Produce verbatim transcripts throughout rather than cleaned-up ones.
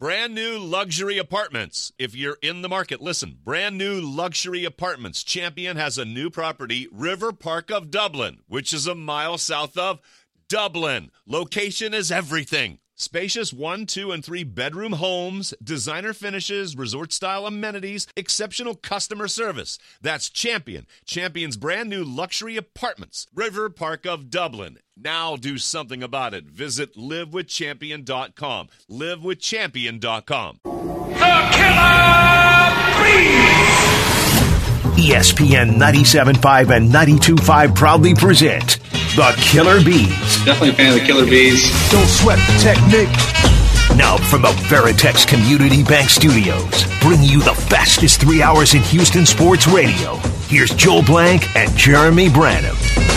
Brand new luxury apartments. If you're in the market, listen. Brand new luxury apartments. Champion has a new property, River Park of Dublin, which is a mile south of Dublin. Location is everything. Spacious one, two, and three bedroom homes, designer finishes, resort-style amenities, exceptional customer service. That's Champion. Champion's brand new luxury apartments. River Park of Dublin. Now do something about it. Visit live with champion dot com. live with champion dot com. The Killer Bees! E S P N ninety-seven point five and ninety-two point five proudly present The Killer Bees. Definitely a fan of the Killer Bees. Don't sweat the technique. Now from the Veritex Community Bank Studios, bring you the fastest three hours in Houston sports radio. Here's Joel Blank and Jeremy Branham.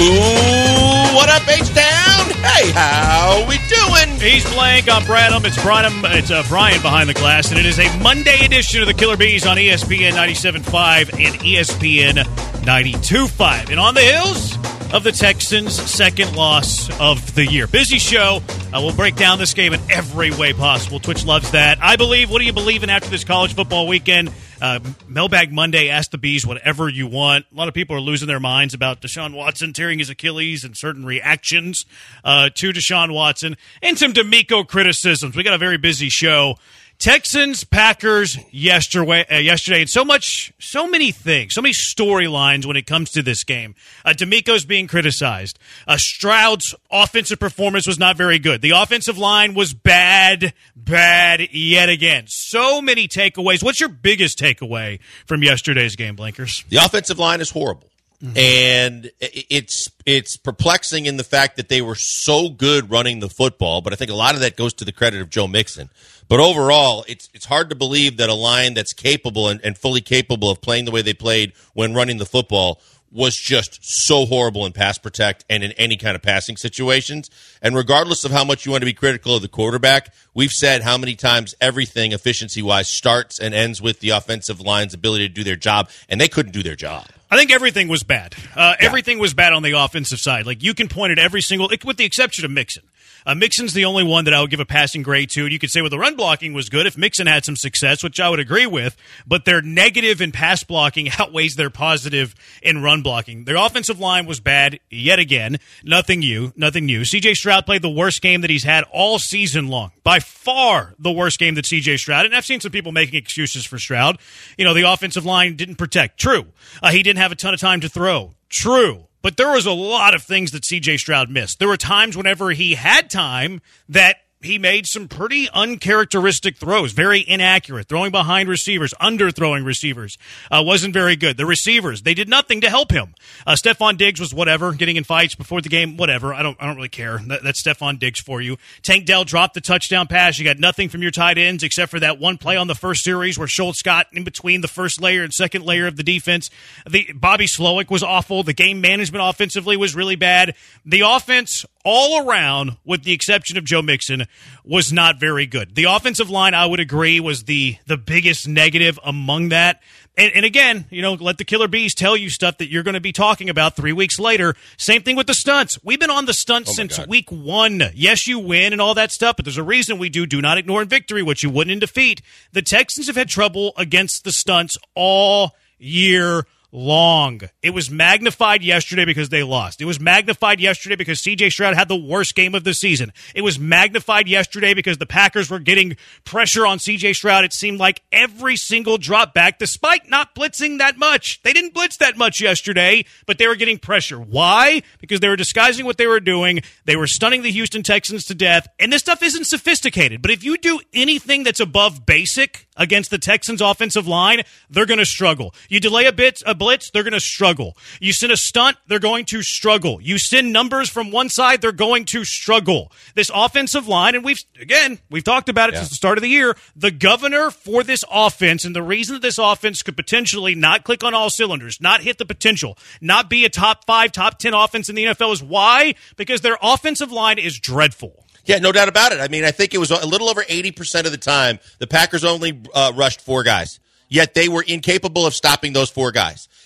Ooh, what up, H-Town? Hey, how we doing? He's Blank, I'm Branham. It's Branham. It's uh, Brian behind the glass, and it is a Monday edition of the Killer Bees on E S P N ninety-seven point five and E S P N ninety-two point five. And on the hills of the Texans' second loss of the year. Busy show. Uh, we'll break down this game in every way possible. Twitch loves that. I believe. What do you believe in after this college football weekend? Uh, Mailbag Monday, ask the Bees whatever you want. A lot of people are losing their minds about Deshaun Watson tearing his Achilles and certain reactions uh, to Deshaun Watson and some D'Amico criticisms. We got a very busy show. Texans, Packers yesterday, uh, yesterday, and so much, so many things, so many storylines when it comes to this game. Uh, D'Amico's being criticized. Uh, Stroud's offensive performance was not very good. The offensive line was bad, bad yet again. So many takeaways. What's your biggest takeaway from yesterday's game, Blinkers? The offensive line is horrible. Mm-hmm. And it's it's perplexing in the fact that they were so good running the football, but I think a lot of that goes to the credit of Joe Mixon. But overall, it's it's hard to believe that a line that's capable and, and fully capable of playing the way they played when running the football was just so horrible in pass protect and in any kind of passing situations. And regardless of how much you want to be critical of the quarterback, we've said how many times everything efficiency-wise starts and ends with the offensive line's ability to do their job, and they couldn't do their job. I think everything was bad. Uh, yeah. Everything was bad on the offensive side. Like, you can point at every single, with the exception of Mixon. Uh, Mixon's the only one that I would give a passing grade to. And you could say, well, the run blocking was good if Mixon had some success, which I would agree with. But their negative in pass blocking outweighs their positive in run blocking. Their offensive line was bad yet again. Nothing new. Nothing new. C J Stroud played the worst game that he's had all season long. By far the worst game that C J Stroud. And I've seen some people making excuses for Stroud. You know, the offensive line didn't protect. True. Uh, he didn't have a ton of time to throw. True. But there was a lot of things that C J Stroud missed. There were times whenever he had time that he made some pretty uncharacteristic throws, very inaccurate, throwing behind receivers, underthrowing receivers. Uh, wasn't very good. The receivers, they did nothing to help him. Uh, Stephon Diggs was whatever, getting in fights before the game, whatever. I don't I don't really care. That, that's Stephon Diggs for you. Tank Dell dropped the touchdown pass. You got nothing from your tight ends except for that one play on the first series where Schultz got in between the first layer and second layer of the defense. The Bobby Slowick was awful. The game management offensively was really bad. The offense all around, with the exception of Joe Mixon, was not very good. The offensive line, I would agree, was the the biggest negative among that. And, and again, you know, let the Killer Bees tell you stuff that you're going to be talking about three weeks later. Same thing with the stunts. We've been on the stunts oh since God. week one. Yes, you win and all that stuff, but there's a reason we do. Do not ignore in victory what you wouldn't in defeat. The Texans have had trouble against the stunts all year long. It was magnified yesterday because they lost. It was magnified yesterday because C J Stroud had the worst game of the season. It was magnified yesterday because the Packers were getting pressure on C J Stroud. It seemed like every single drop back, despite not blitzing that much. They didn't blitz that much yesterday, but they were getting pressure. Why? Because they were disguising what they were doing. They were stunning the Houston Texans to death. And this stuff isn't sophisticated, but if you do anything that's above basic against the Texans offensive line, they're going to struggle. You delay a bit, a blitz, they're going to struggle. You send a stunt, they're going to struggle. You send numbers from one side, they're going to struggle. This offensive line, and we've, again, we've talked about it yeah. since the start of the year, the governor for this offense, and the reason that this offense could potentially not click on all cylinders, not hit the potential, not be a top five, top ten offense in the N F L is why? Because their offensive line is dreadful. Yeah, no doubt about it. I mean, I think it was a little over eighty percent of the time the Packers only uh, rushed four guys, yet they were incapable of stopping those four guys.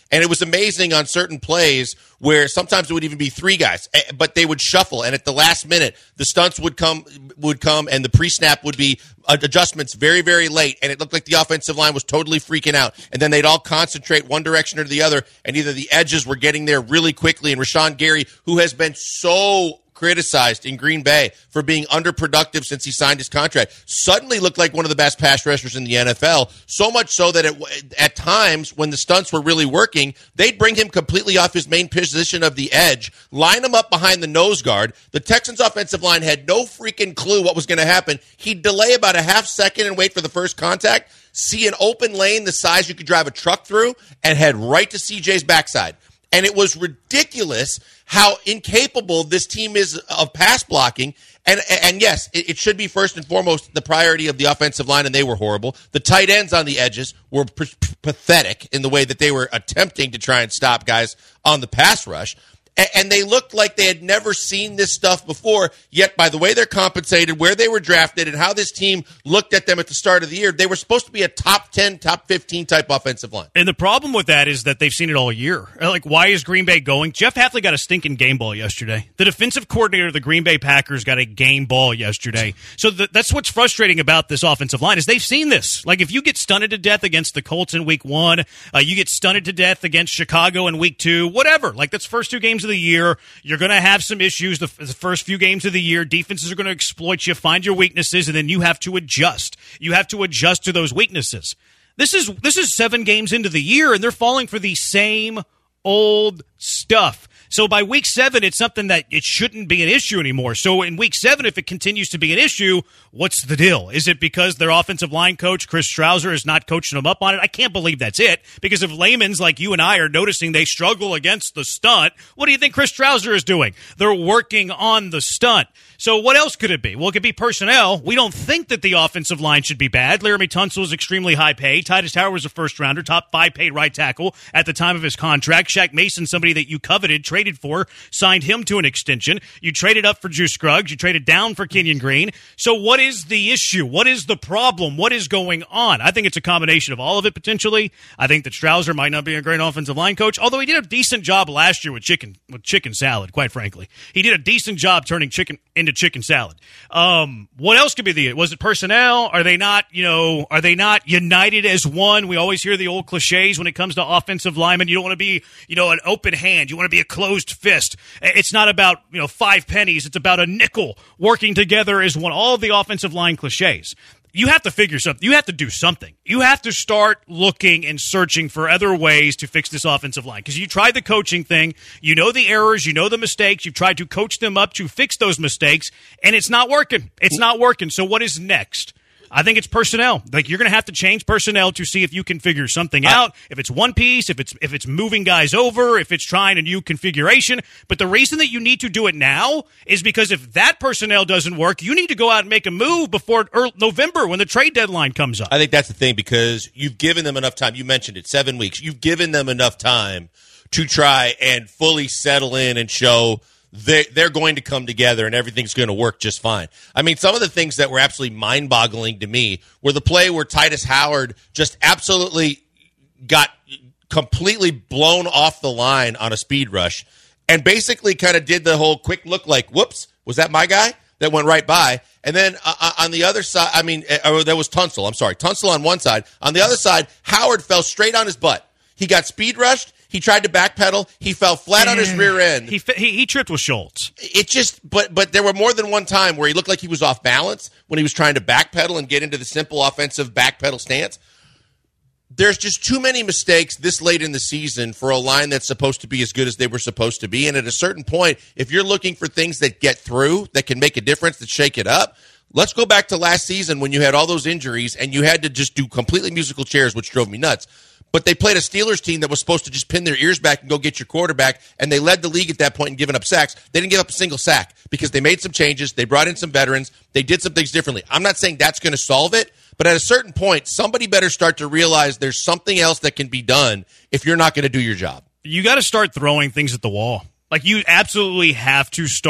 And it was amazing on certain plays where sometimes it would even be three guys, but they would shuffle. And at the last minute, the stunts would come, would come and the pre-snap would be adjustments very, very late. And it looked like the offensive line was totally freaking out. And then they'd all concentrate one direction or the other. And either the edges were getting there really quickly. And Rashawn Gary, who has been so criticized in Green Bay for being underproductive since he signed his contract, suddenly looked like one of the best pass rushers in the N F L, so much so that it, at times when the stunts were really working, they'd bring him completely off his main position of the edge, line him up behind the nose guard. The Texans offensive line had no freaking clue what was going to happen. He'd delay about a half second and wait for the first contact, see an open lane the size you could drive a truck through, and head right to C J's backside. And it was ridiculous how incapable this team is of pass blocking. And and yes, it, it should be first and foremost the priority of the offensive line, and they were horrible. The tight ends on the edges were p- p- pathetic in the way that they were attempting to try and stop guys on the pass rush. And they looked like they had never seen this stuff before, yet by the way they're compensated, where they were drafted, and how this team looked at them at the start of the year, they were supposed to be a top ten, top fifteen type offensive line. And the problem with that is that they've seen it all year. Like, why is Green Bay going? Jeff Hafley got a stinking game ball yesterday. The defensive coordinator of the Green Bay Packers got a game ball yesterday. So the, that's what's frustrating about this offensive line is they've seen this. Like, if you get stunned to death against the Colts in week one, uh, you get stunned to death against Chicago in week two, whatever. Like, that's first two games of the year. You're going to have some issues the, the first few games of the year. Defenses are going to exploit you, find your weaknesses, and then you have to adjust. You have to adjust to those weaknesses. This is this is seven games into the year, and they're falling for the same old stuff. So by week seven, it's something that it shouldn't be an issue anymore. So in week seven, if it continues to be an issue, what's the deal? Is it because their offensive line coach, Chris Strauser, is not coaching them up on it? I can't believe that's it. Because if layman's like you and I are noticing they struggle against the stunt, what do you think Chris Strauser is doing? They're working on the stunt. So what else could it be? Well, it could be personnel. We don't think that the offensive line should be bad. Laramie Tunsil is extremely high paid. Titus Howard was a first-rounder, top five paid right tackle at the time of his contract. Shaq Mason, somebody that you coveted, traded for, signed him to an extension. You traded up for Juice Scruggs. You traded down for Kenyon Green. So what is the issue? What is the problem? What is going on? I think it's a combination of all of it, potentially. I think that Strauser might not be a great offensive line coach, although he did a decent job last year with chicken with chicken salad, quite frankly. He did a decent job turning chicken into chicken salad. Um, what else could be the, was it personnel? Are they not, you know, are they not united as one? We always hear the old cliches when it comes to offensive linemen. You don't want to be, you know, an open hand. You want to be a closed fist. It's not about, you know, five pennies. It's about a nickel working together as one. All of the offensive line cliches. You have to figure something. You have to do something. You have to start looking and searching for other ways to fix this offensive line. Because you tried the coaching thing. You know the errors. You know the mistakes. You've tried to coach them up to fix those mistakes, and it's not working. It's not working. So what is next? I think it's personnel. Like, you're going to have to change personnel to see if you can figure something out. If it's one piece, if it's if it's moving guys over, if it's trying a new configuration. But the reason that you need to do it now is because if that personnel doesn't work, you need to go out and make a move before early November when the trade deadline comes up. I think that's the thing, because you've given them enough time. You mentioned it, seven weeks. You've given them enough time to try and fully settle in and show They, they're going to come together and everything's going to work just fine. I mean, some of the things that were absolutely mind-boggling to me were the play where Titus Howard just absolutely got completely blown off the line on a speed rush and basically kind of did the whole quick look like, whoops, was that my guy? That went right by. And then uh, on the other side, I mean, uh, that was Tunsil. I'm sorry. Tunsil on one side. On the other side, Howard fell straight on his butt. He got speed rushed. He tried to backpedal. He fell flat on his rear end. He, he he tripped with Schultz. It just, but but there were more than one time where he looked like he was off balance when he was trying to backpedal and get into the simple offensive backpedal stance. There's just too many mistakes this late in the season for a line that's supposed to be as good as they were supposed to be. And at a certain point, if you're looking for things that get through, that can make a difference, that shake it up, let's go back to last season when you had all those injuries and you had to just do completely musical chairs, which drove me nuts. But they played a Steelers team that was supposed to just pin their ears back and go get your quarterback, and they led the league at that point in giving up sacks. They didn't give up a single sack because they made some changes. They brought in some veterans. They did some things differently. I'm not saying that's going to solve it, but at a certain point, somebody better start to realize there's something else that can be done if you're not going to do your job. You got to start throwing things at the wall. Like, you absolutely have to start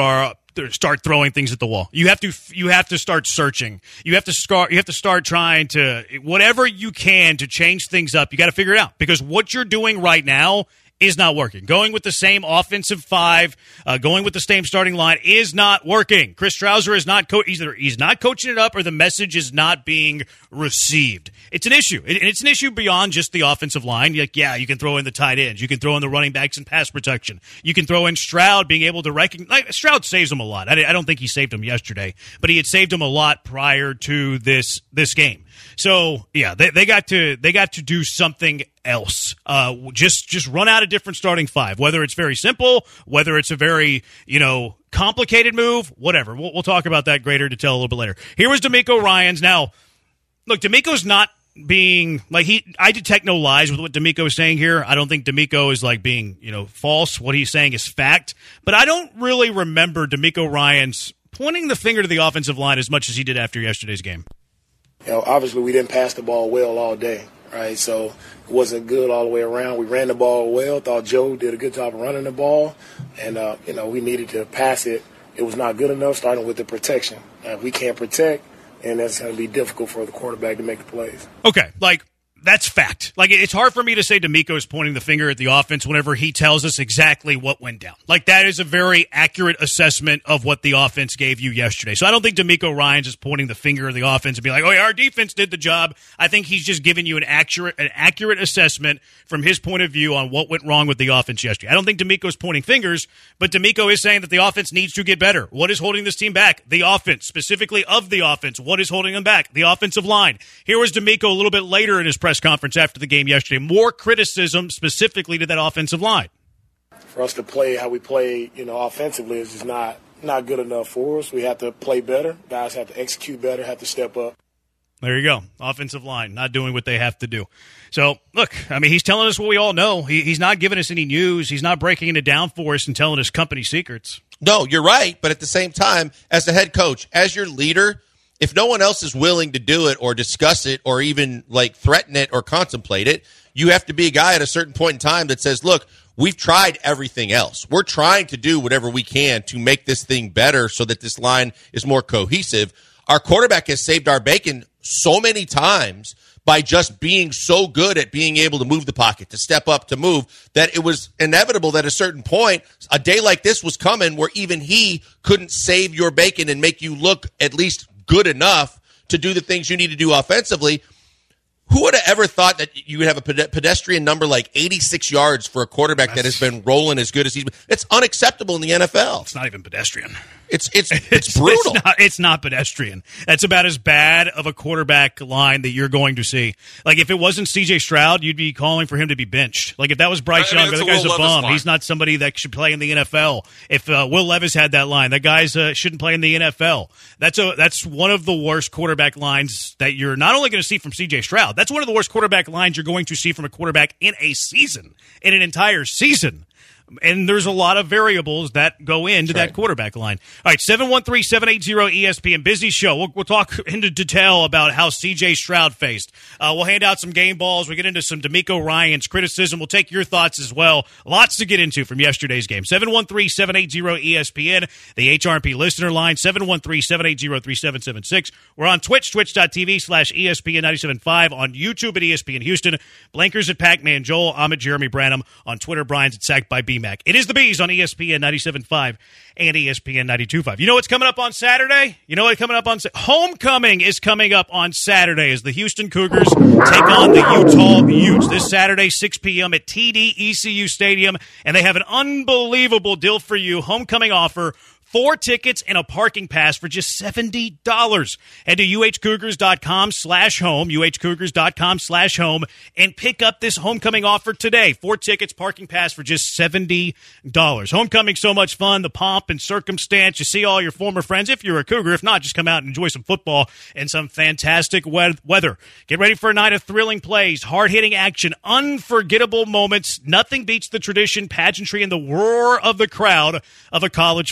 start throwing things at the wall. You have to you have to start searching. You have to start you have to start trying to whatever you can to change things up. You got to figure it out because what you're doing right now is not working. Going with the same offensive five, uh, going with the same starting line is not working. Chris Strouser is not co- either he's not coaching it up or the message is not being received. It's an issue. And it's an issue beyond just the offensive line. Like, yeah, you can throw in the tight ends. You can throw in the running backs and pass protection. You can throw in Stroud being able to recognize. Like, Stroud saves him a lot. I, I don't think he saved him yesterday, but he had saved him a lot prior to this this game. So yeah, they, they got to they got to do something else. Uh, just just run out a different starting five. Whether it's very simple, whether it's a very you know complicated move, whatever. We'll, we'll talk about that greater detail a little bit later. Here was DeMeco Ryans. Now, look, DeMeco's not being like he. I detect no lies with what DeMeco is saying here. I don't think DeMeco is like being you know false. What he's saying is fact. But I don't really remember DeMeco Ryans pointing the finger to the offensive line as much as he did after yesterday's game. You know, obviously we didn't pass the ball well all day, right? So it wasn't good all the way around. We ran the ball well. Thought Joe did a good job of running the ball. And, uh, you know, we needed to pass it. It was not good enough, starting with the protection. Uh, we can't protect, and that's going to be difficult for the quarterback to make the plays. Okay, like, that's fact. Like, it's hard for me to say DeMeco's pointing the finger at the offense whenever he tells us exactly what went down. Like, that is a very accurate assessment of what the offense gave you yesterday. So I don't think DeMeco Ryans is pointing the finger at the offense and be like, oh, yeah, our defense did the job. I think he's just giving you an accurate an accurate assessment from his point of view on what went wrong with the offense yesterday. I don't think DeMeco's pointing fingers, but DeMeco is saying that the offense needs to get better. What is holding this team back? The offense, specifically of the offense. What is holding them back? The offensive line. Here was DeMeco a little bit later in his press conference after the game yesterday. More criticism specifically to that offensive line. For us to play how we play, you know, offensively is just not not good enough for us. We have to play better. Guys have to execute better, have to step up. There you go. Offensive line, not doing what they have to do. So, look, I mean, he's telling us what we all know. He, he's not giving us any news. He's not breaking it down for us and telling us company secrets. No, you're right. But at the same time, as the head coach, as your leader, if no one else is willing to do it or discuss it or even like threaten it or contemplate it, you have to be a guy at a certain point in time that says, look, we've tried everything else. We're trying to do whatever we can to make this thing better so that this line is more cohesive. Our quarterback has saved our bacon so many times by just being so good at being able to move the pocket, to step up, to move, that it was inevitable that at a certain point, a day like this was coming where even he couldn't save your bacon and make you look at least good enough to do the things you need to do offensively. Who would have ever thought that you would have a pedestrian number like eighty-six yards for a quarterback That's, that has been rolling as good as he's been? It's unacceptable in the N F L. It's not even pedestrian. It's it's it's brutal. It's not, it's not pedestrian. That's about as bad of a quarterback line that you're going to see. Like, if it wasn't C J Stroud, you'd be calling for him to be benched. Like, if that was Bryce I mean, Young, the guy's a bum. Line. He's not somebody that should play in the N F L. If uh, Will Levis had that line, that guy's uh, shouldn't play in the N F L. That's a that's one of the worst quarterback lines that you're not only going to see from C J Stroud. That's one of the worst quarterback lines you're going to see from a quarterback in a season, in an entire season. And there's a lot of variables that go into That's that right. quarterback line. All right, seven one three, seven eight zero, E S P N. Busy show. We'll, we'll talk into detail about how C J Stroud faced. Uh, we'll hand out some game balls. We'll get into some DeMeco Ryans criticism. We'll take your thoughts as well. Lots to get into from yesterday's game. seven one three, seven eight zero, E S P N. The H R P listener line, seven one three, seven eight zero, three seven seven six. We're on Twitch, twitch.tv slash ESPN ninety-seven point five. On YouTube at E S P N Houston. Blankers at Pac-Man Joel. I'm at Jeremy Branham. On Twitter, Brian's at Sacked by B Mac. It is the Bees on E S P N ninety-seven point five and E S P N ninety-two point five. You know what's coming up on Saturday? You know what's coming up on Sa- Homecoming is coming up on Saturday as the Houston Cougars take on the Utah Utes this Saturday, six p.m. at T D E C U Stadium, and they have an unbelievable deal for you. Homecoming offer. Four tickets and a parking pass for just seventy dollars. Head to uhcougars.com slash home, uhcougars.com slash home, and pick up this homecoming offer today. Four tickets, parking pass for just seventy dollars. Homecoming, so much fun, the pomp and circumstance. You see all your former friends, if you're a Cougar. If not, just come out and enjoy some football and some fantastic we- weather. Get ready for a night of thrilling plays, hard-hitting action, unforgettable moments. Nothing beats the tradition, pageantry, and the roar of the crowd of a college football game.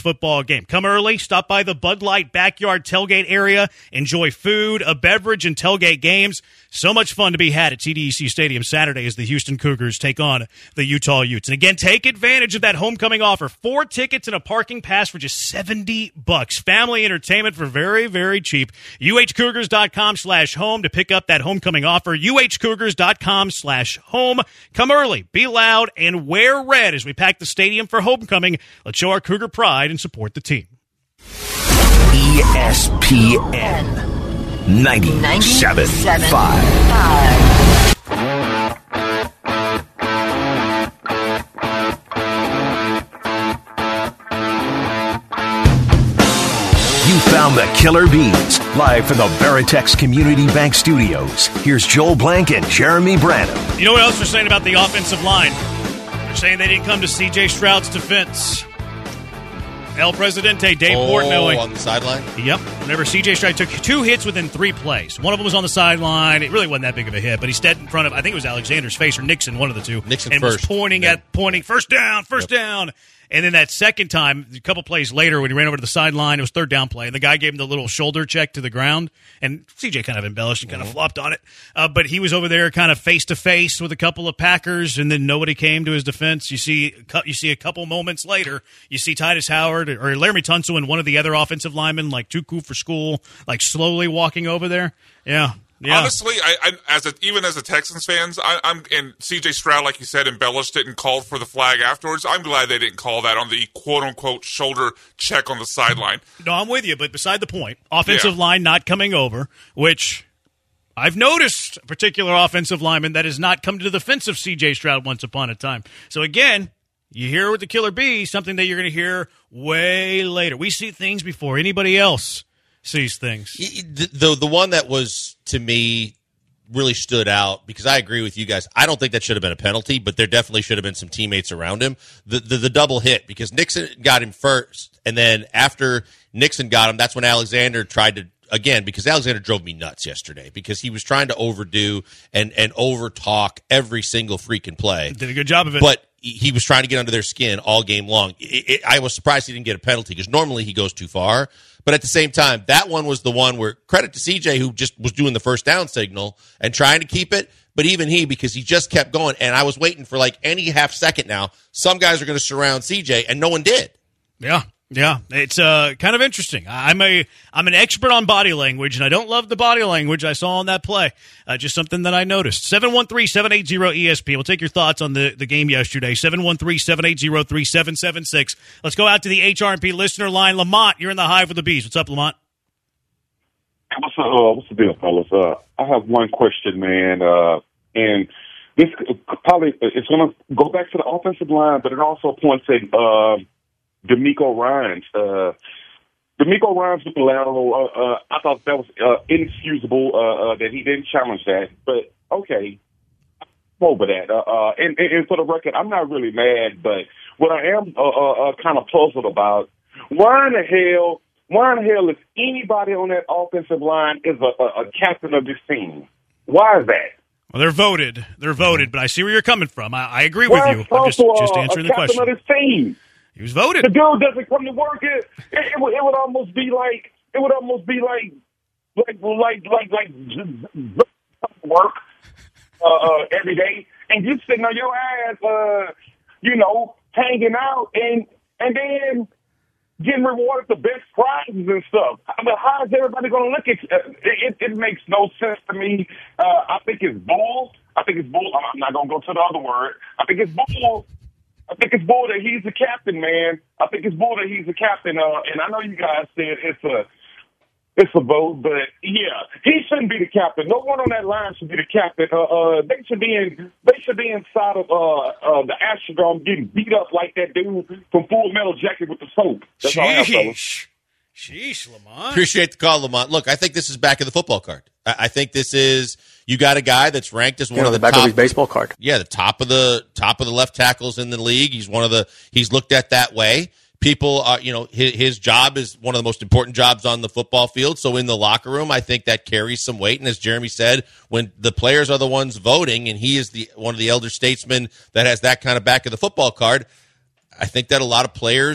game. Come early, stop by the Bud Light Backyard Tailgate area, enjoy food, a beverage, and tailgate games. So much fun to be had at T D E C Stadium Saturday as the Houston Cougars take on the Utah Utes. And again, take advantage of that homecoming offer. Four tickets and a parking pass for just seventy bucks. Family entertainment for very, very cheap. U H Cougars dot com slash home to pick up that homecoming offer. U H Cougars dot com slash home. Come early, be loud, and wear red as we pack the stadium for homecoming. Let's show our Cougar pride and support the team. E S P N ninety-seven point five. You found the Killer Bees, live from the Veritex Community Bank Studios. Here's Joel Blank and Jeremy Branham. You know what else they're saying about the offensive line? They're saying they didn't come to C J Stroud's defense. El Presidente, Dave oh, Portnoy. on the sideline? Yep. Whenever C J Stroud took two hits within three plays. One of them was on the sideline. It really wasn't that big of a hit, but he stepped in front of, I think it was Alexander's face or Nixon, one of the two. Nixon and first. was pointing yeah. at, pointing, first down, first yep. down. And then that second time, a couple plays later, when he ran over to the sideline, it was third down play, and the guy gave him the little shoulder check to the ground, and C J kind of embellished and kind mm-hmm. of flopped on it. Uh, but he was over there kind of face-to-face with a couple of Packers, and then nobody came to his defense. You see you see a couple moments later, you see Titus Howard or Laramie Tunsil and one of the other offensive linemen, like too cool for school, like slowly walking over there. Yeah. Yeah. Honestly, I, I as a, even as a Texans fans, I, I'm and C J Stroud, like you said, embellished it and called for the flag afterwards. I'm glad they didn't call that on the quote unquote shoulder check on the sideline. No, I'm with you, but beside the point, offensive yeah. line not coming over, which I've noticed a particular offensive lineman that has not come to the defense of C J Stroud once upon a time. So again, you hear with the Killer Bee, something that you're going to hear way later. We see things before anybody else sees things. The, the the one that was, to me, really stood out, because I agree with you guys. I don't think that should have been a penalty, but there definitely should have been some teammates around him. The, the the double hit, because Nixon got him first, and then after Nixon got him, that's when Alexander tried to, again, because Alexander drove me nuts yesterday, because he was trying to overdo and, and over-talk every single freaking play. Did a good job of it. But he was trying to get under their skin all game long. It, it, I was surprised he didn't get a penalty, because normally he goes too far. But at the same time, that one was the one where, credit to C J, who just was doing the first down signal and trying to keep it. But even he, because he just kept going. And I was waiting for like any half second now. Some guys are going to surround C J, and no one did. Yeah. Yeah, it's uh, kind of interesting. I'm a I'm an expert on body language, and I don't love the body language I saw on that play. Uh, just something that I noticed. seven one three, seven eight zero, E S P. We'll take your thoughts on the, the game yesterday. seven one three, seven eight zero, three seven seven six. Let's go out to the H R and P listener line. Lamont, you're in the Hive with the Bees. What's up, Lamont? What's, uh, what's the deal, fellas? Uh, I have one question, man, uh, and this probably it's going to go back to the offensive line, but it also points at uh, DeMeco Ryans. Uh, DeMeco Ryans with the lateral, uh, uh, I thought that was uh, inexcusable uh, uh, that he didn't challenge that. But, okay, I'm over that. Uh, uh, and, and, and for the record, I'm not really mad, but what I am uh, uh, uh, kind of puzzled about, why in the hell, why in the hell is anybody on that offensive line is a, a, a captain of this team? Why is that? Well, they're voted. They're voted, but I see where you're coming from. I, I agree with you. I'm just, just answering the question. A captain of this team. He was voted. The dude doesn't come to work. It, it, it, would, it would almost be like it would almost be like like like like like work uh, uh, every day, and you sitting on your ass, uh, you know, hanging out, and and then getting rewarded the best prizes and stuff. I mean, how is everybody going to look at you? It, it? It makes no sense to me. Uh, I think it's bull. I think it's bull. I'm not going to go to the other word. I think it's bull. I think it's bull that he's the captain, man. I think it's bull that he's the captain. Uh, and I know you guys said it's a it's a vote, but yeah, he shouldn't be the captain. No one on that line should be the captain. Uh, uh, they should be in. They should be inside of uh, uh, the Astrodome getting beat up like that dude from Full Metal Jacket with the soap. That's all I have, fellas. Sheesh, Lamont. Appreciate the call, Lamont. Look, I think this is back of the football card. I, I think this is you got a guy that's ranked as one you know, of the, the back top, of his baseball card. Yeah, the top of the top of the left tackles in the league. He's one of the. He's looked at that way. People are, you know, his, his job is one of the most important jobs on the football field. So in the locker room, I think that carries some weight. And as Jeremy said, when the players are the ones voting, and he is the one of the elder statesmen that has that kind of back of the football card, I think that a lot of players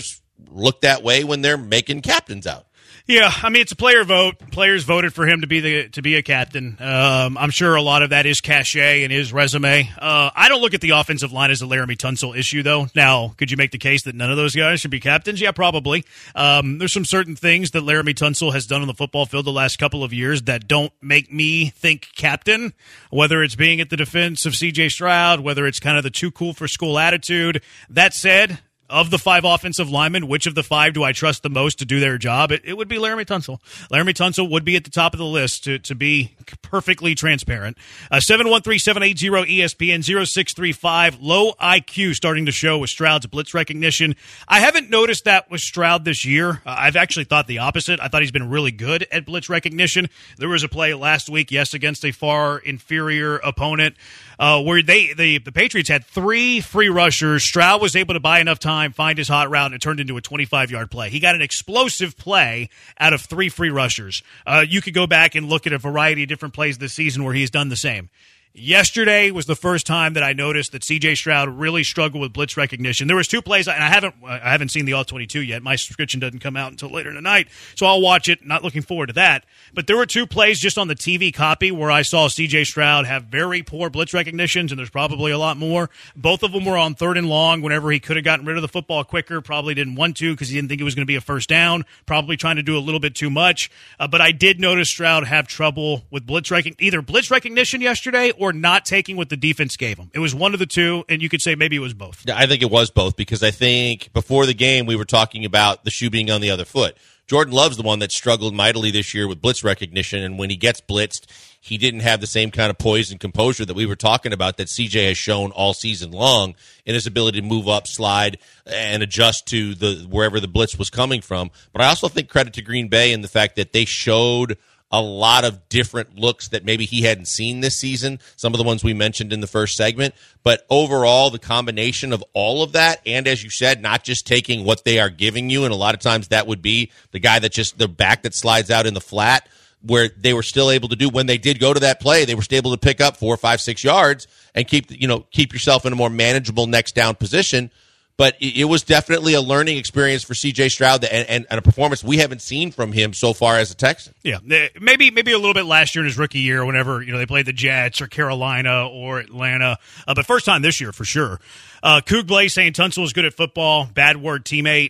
look that way when they're making captains out. Yeah, I mean, it's a player vote. Players voted for him to be the to be a captain. Um, I'm sure a lot of that is cachet and his resume. Uh, I don't look at the offensive line as a Laramie Tunsil issue, though. Now, could you make the case that none of those guys should be captains? Yeah, probably. Um, there's some certain things that Laramie Tunsil has done on the football field the last couple of years that don't make me think captain, whether it's being at the defense of C J Stroud, whether it's kind of the too cool for school attitude. That said, of the five offensive linemen, which of the five do I trust the most to do their job? It, it would be Laramie Tunsil. Laramie Tunsil would be at the top of the list, to, to be perfectly transparent. Uh, seven one three, seven eight zero, E S P N, zero six three five. Low I Q starting to show with Stroud's blitz recognition. I haven't noticed that with Stroud this year. Uh, I've actually thought the opposite. I thought he's been really good at blitz recognition. There was a play last week, yes, against a far inferior opponent, uh, where they the, the Patriots had three free rushers. Stroud was able to buy enough time, find his hot route, and it turned into a twenty-five-yard play. He got an explosive play out of three free rushers. Uh, you could go back and look at a variety of different plays this season where he's done the same. Yesterday was the first time that I noticed that C J Stroud really struggled with blitz recognition. There was two plays, and I haven't I haven't seen the all twenty-two yet. My subscription doesn't come out until later tonight, so I'll watch it. Not looking forward to that. But there were two plays just on the T V copy where I saw C J Stroud have very poor blitz recognitions, and there's probably a lot more. Both of them were on third and long whenever he could have gotten rid of the football quicker. Probably didn't want to because he didn't think it was going to be a first down. Probably trying to do a little bit too much. Uh, but I did notice Stroud have trouble with blitz rec- either blitz recognition yesterday or not taking what the defense gave him. It was one of the two, and you could say maybe it was both. Yeah, I think it was both because I think before the game we were talking about the shoe being on the other foot. Jordan Love's the one that struggled mightily this year with blitz recognition, and when he gets blitzed, he didn't have the same kind of poise and composure that we were talking about that C J has shown all season long in his ability to move up, slide, and adjust to the wherever the blitz was coming from. But I also think credit to Green Bay in the fact that they showed a lot of different looks that maybe he hadn't seen this season, some of the ones we mentioned in the first segment. But overall, the combination of all of that, and as you said, not just taking what they are giving you, and a lot of times that would be the guy that just, the back that slides out in the flat, where they were still able to do, when they did go to that play, they were still able to pick up four, five, six yards and keep, you know, keep yourself in a more manageable next down position. But it was definitely a learning experience for C J Stroud and, and, and a performance we haven't seen from him so far as a Texan. Yeah, maybe maybe a little bit last year in his rookie year whenever, you know, they played the Jets or Carolina or Atlanta. Uh, but first time this year for sure. Uh, Coog Blaze saying Tunsil is good at football, bad word teammate.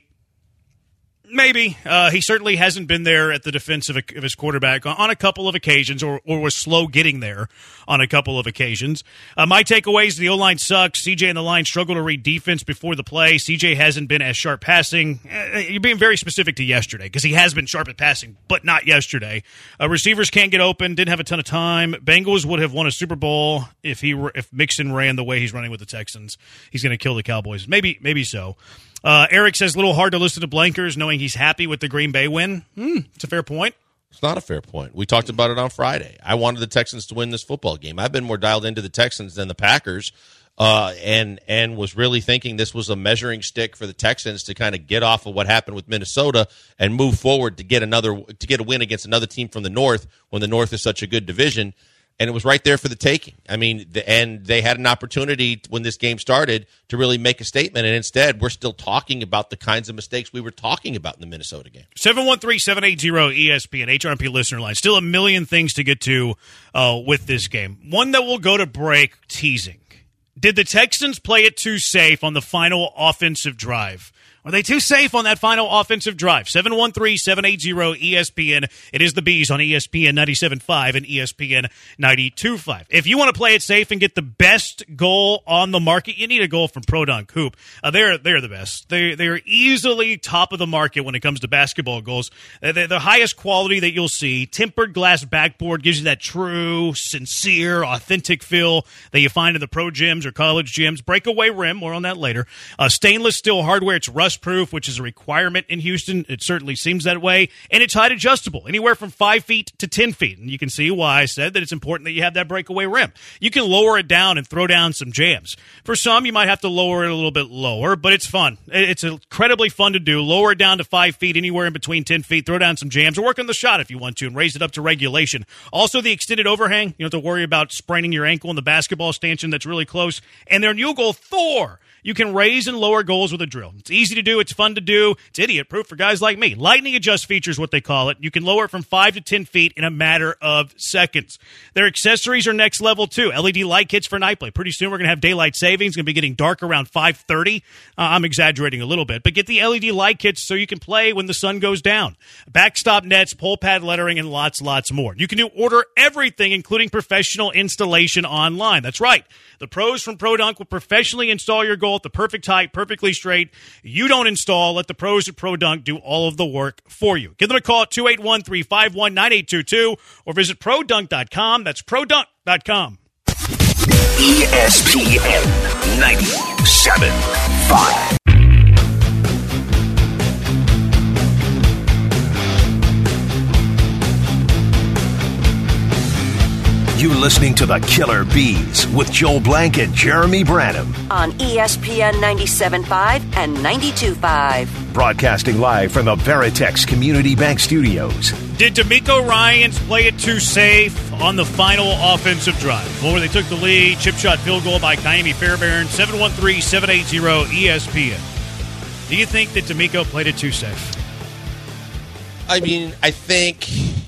Maybe. Uh, he certainly hasn't been there at the defense of, a, of his quarterback on a couple of occasions, or, or was slow getting there on a couple of occasions. Uh, my takeaways, the O-line sucks. C J and the line struggle to read defense before the play. C J hasn't been as sharp passing. Uh, you're being very specific to yesterday because he has been sharp at passing, but not yesterday. Uh, receivers can't get open, didn't have a ton of time. Bengals would have won a Super Bowl if he if Mixon ran the way he's running with the Texans. He's going to kill the Cowboys. Maybe, maybe so. Uh, Eric says, a little hard to listen to Blankers knowing he's happy with the Green Bay win. Hmm, it's a fair point. It's not a fair point. We talked about it on Friday. I wanted the Texans to win this football game. I've been more dialed into the Texans than the Packers, uh, and and was really thinking this was a measuring stick for the Texans to kind of get off of what happened with Minnesota and move forward to get another to get a win against another team from the North when the North is such a good division. And it was right there for the taking. I mean, the, and they had an opportunity when this game started to really make a statement, and instead we're still talking about the kinds of mistakes we were talking about in the Minnesota game. seven one three, seven eight zero, E S P N, H R M P listener line. Still a million things to get to uh, with this game. One that will go to break, teasing. Did the Texans play it too safe on the final offensive drive? Are they too safe on that final offensive drive? seven one three, seven eight zero, E S P N. It is the Bees on E S P N ninety-seven point five and E S P N ninety-two point five. If you want to play it safe and get the best goal on the market, you need a goal from Pro Dunk Hoop. Uh, they're they're the best. They they're easily top of the market when it comes to basketball goals. Uh, they're the highest quality that you'll see. Tempered glass backboard gives you that true, sincere, authentic feel that you find in the pro gyms or college gyms. Breakaway rim, more on that later. Uh, stainless steel hardware. It's rust proof, which is a requirement in Houston. It certainly seems that way. And it's height adjustable, anywhere from five feet to ten feet. And you can see why I said that it's important that you have that breakaway rim. You can lower it down and throw down some jams. For some, you might have to lower it a little bit lower, but it's fun. It's incredibly fun to do. Lower it down to five feet, anywhere in between ten feet. Throw down some jams, or work on the shot if you want to, and raise it up to regulation. Also, the extended overhang. You don't have to worry about spraining your ankle in the basketball stanchion that's really close. And their new goal, Thor. You can raise and lower goals with a drill. It's easy to do. It's fun to do. It's idiot-proof for guys like me. Lightning Adjust feature is what they call it. You can lower it from five to ten feet in a matter of seconds. Their accessories are next level, too. L E D light kits for night play. Pretty soon we're going to have daylight savings. It's going to be getting dark around five thirty. Uh, I'm exaggerating a little bit. But get the L E D light kits so you can play when the sun goes down. Backstop nets, pole pad lettering, and lots, lots more. You can do order everything, including professional installation online. That's right. The pros from ProDunk will professionally install your goal at the perfect height, perfectly straight. You don't install. Let the pros at ProDunk do all of the work for you. Give them a call at two eight one, three five one, nine eight two two or visit pro dunk dot com. That's pro dunk dot com. E S P N ninety-seven point five. You're listening to the Killer Bees with Joel Blank and Jeremy Branham on E S P N ninety-seven point five and ninety-two point five. Broadcasting live from the Veritex Community Bank Studios. Did DeMeco Ryans play it too safe on the final offensive drive? Well, where they took the lead, chip shot field goal by Kaimi Fairbairn, seven one three, seven eight zero E S P N. Do you think that DeMeco played it too safe? I mean, I think...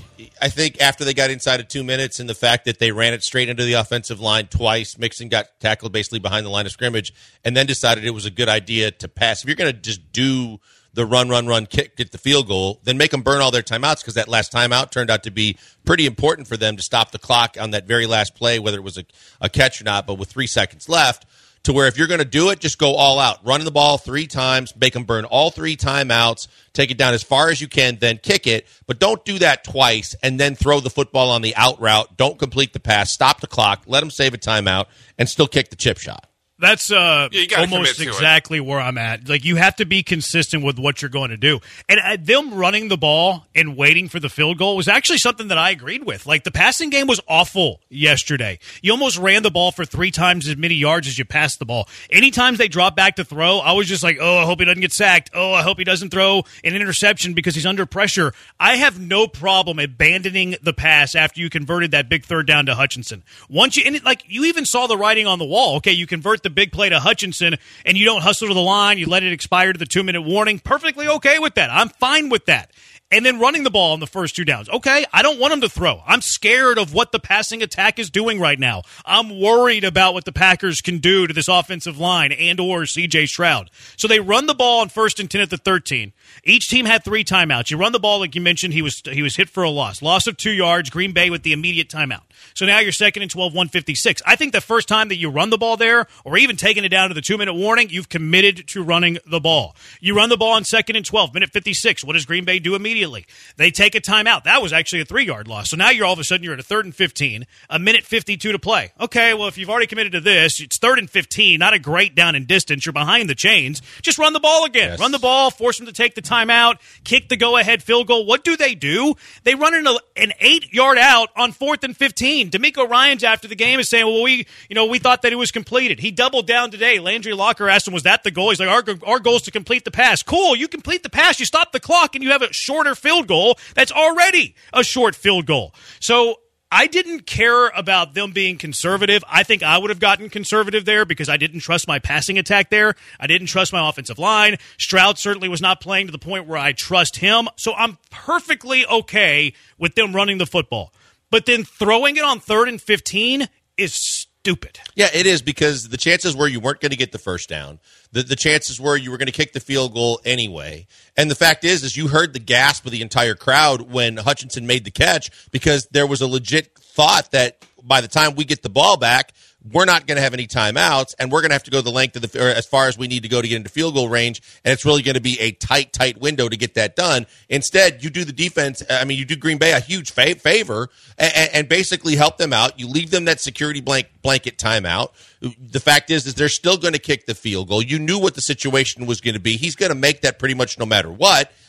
I think after they got inside of two minutes and the fact that they ran it straight into the offensive line twice, Mixon got tackled basically behind the line of scrimmage, and then decided it was a good idea to pass. If you're going to just do the run, run, run, kick, get the field goal, then make them burn all their timeouts, because that last timeout turned out to be pretty important for them to stop the clock on that very last play, whether it was a, a catch or not, but with three seconds left. To where if you're going to do it, just go all out. Run the ball three times, make them burn all three timeouts, take it down as far as you can, then kick it. But don't do that twice and then throw the football on the out route. Don't complete the pass. Stop the clock. Let them save a timeout and still kick the chip shot. That's uh, yeah, almost exactly where I'm at. Like, you have to be consistent with what you're going to do. And uh, them running the ball and waiting for the field goal was actually something that I agreed with. Like, the passing game was awful yesterday. You almost ran the ball for three times as many yards as you passed the ball. Anytime they dropped back to throw, I was just like, oh, I hope he doesn't get sacked. Oh, I hope he doesn't throw an interception because he's under pressure. I have no problem abandoning the pass after you converted that big third down to Hutchinson. Once you, and it, like, you even saw the writing on the wall. Okay, you convert the big play to Hutchinson and you don't hustle to the line, you let it expire to the two-minute warning. Perfectly okay with that. I'm fine with that. And then running the ball on the first two downs. Okay, I don't want him to throw. I'm scared of what the passing attack is doing right now. I'm worried about what the Packers can do to this offensive line and or C J Stroud. So they run the ball on first and ten at the thirteen. Each team had three timeouts. You run the ball, like you mentioned, he was he was hit for a loss. Loss of two yards, Green Bay with the immediate timeout. So now you're second and twelve, one fifty-six. I think the first time that you run the ball there, or even taking it down to the two-minute warning, you've committed to running the ball. You run the ball on second and twelve, minute fifty-six. What does Green Bay do immediately? They take a timeout. That was actually a three-yard loss. So now you're all of a sudden you're at a third and fifteen, a minute fifty-two to play. Okay, well, if you've already committed to this, it's third and fifteen, not a great down in distance. You're behind the chains. Just run the ball again. Yes. Run the ball, force them to take the timeout, kick the go-ahead field goal. What do they do? They run an, an eight-yard out on fourth and fifteen. DeMeco Ryans after the game is saying, well, we you know, we thought that it was completed. He doubled down today. Landry Locker asked him, was that the goal? He's like, our, our goal is to complete the pass. Cool, you complete the pass. You stop the clock, and you have a shorter field goal. That's already a short field goal. So I didn't care about them being conservative. I think I would have gotten conservative there because I didn't trust my passing attack there. I didn't trust my offensive line. Stroud certainly was not playing to the point where I trust him. So I'm perfectly okay with them running the football. But then throwing it on third and fifteen is stupid. Yeah, it is, because the chances were you weren't going to get the first down. The, the chances were you were going to kick the field goal anyway. And the fact is, is you heard the gasp of the entire crowd when Hutchinson made the catch, because there was a legit thought that by the time we get the ball back, we're not going to have any timeouts, and we're going to have to go the length of the, or as far as we need to go to get into field goal range, and it's really going to be a tight, tight window to get that done. Instead, you do the defense, I mean, you do Green Bay a huge fa- favor and, and basically help them out. You leave them that security blank, blanket timeout. The fact is, is they're still going to kick the field goal. You knew what the situation was going to be. He's going to make that pretty much no matter what.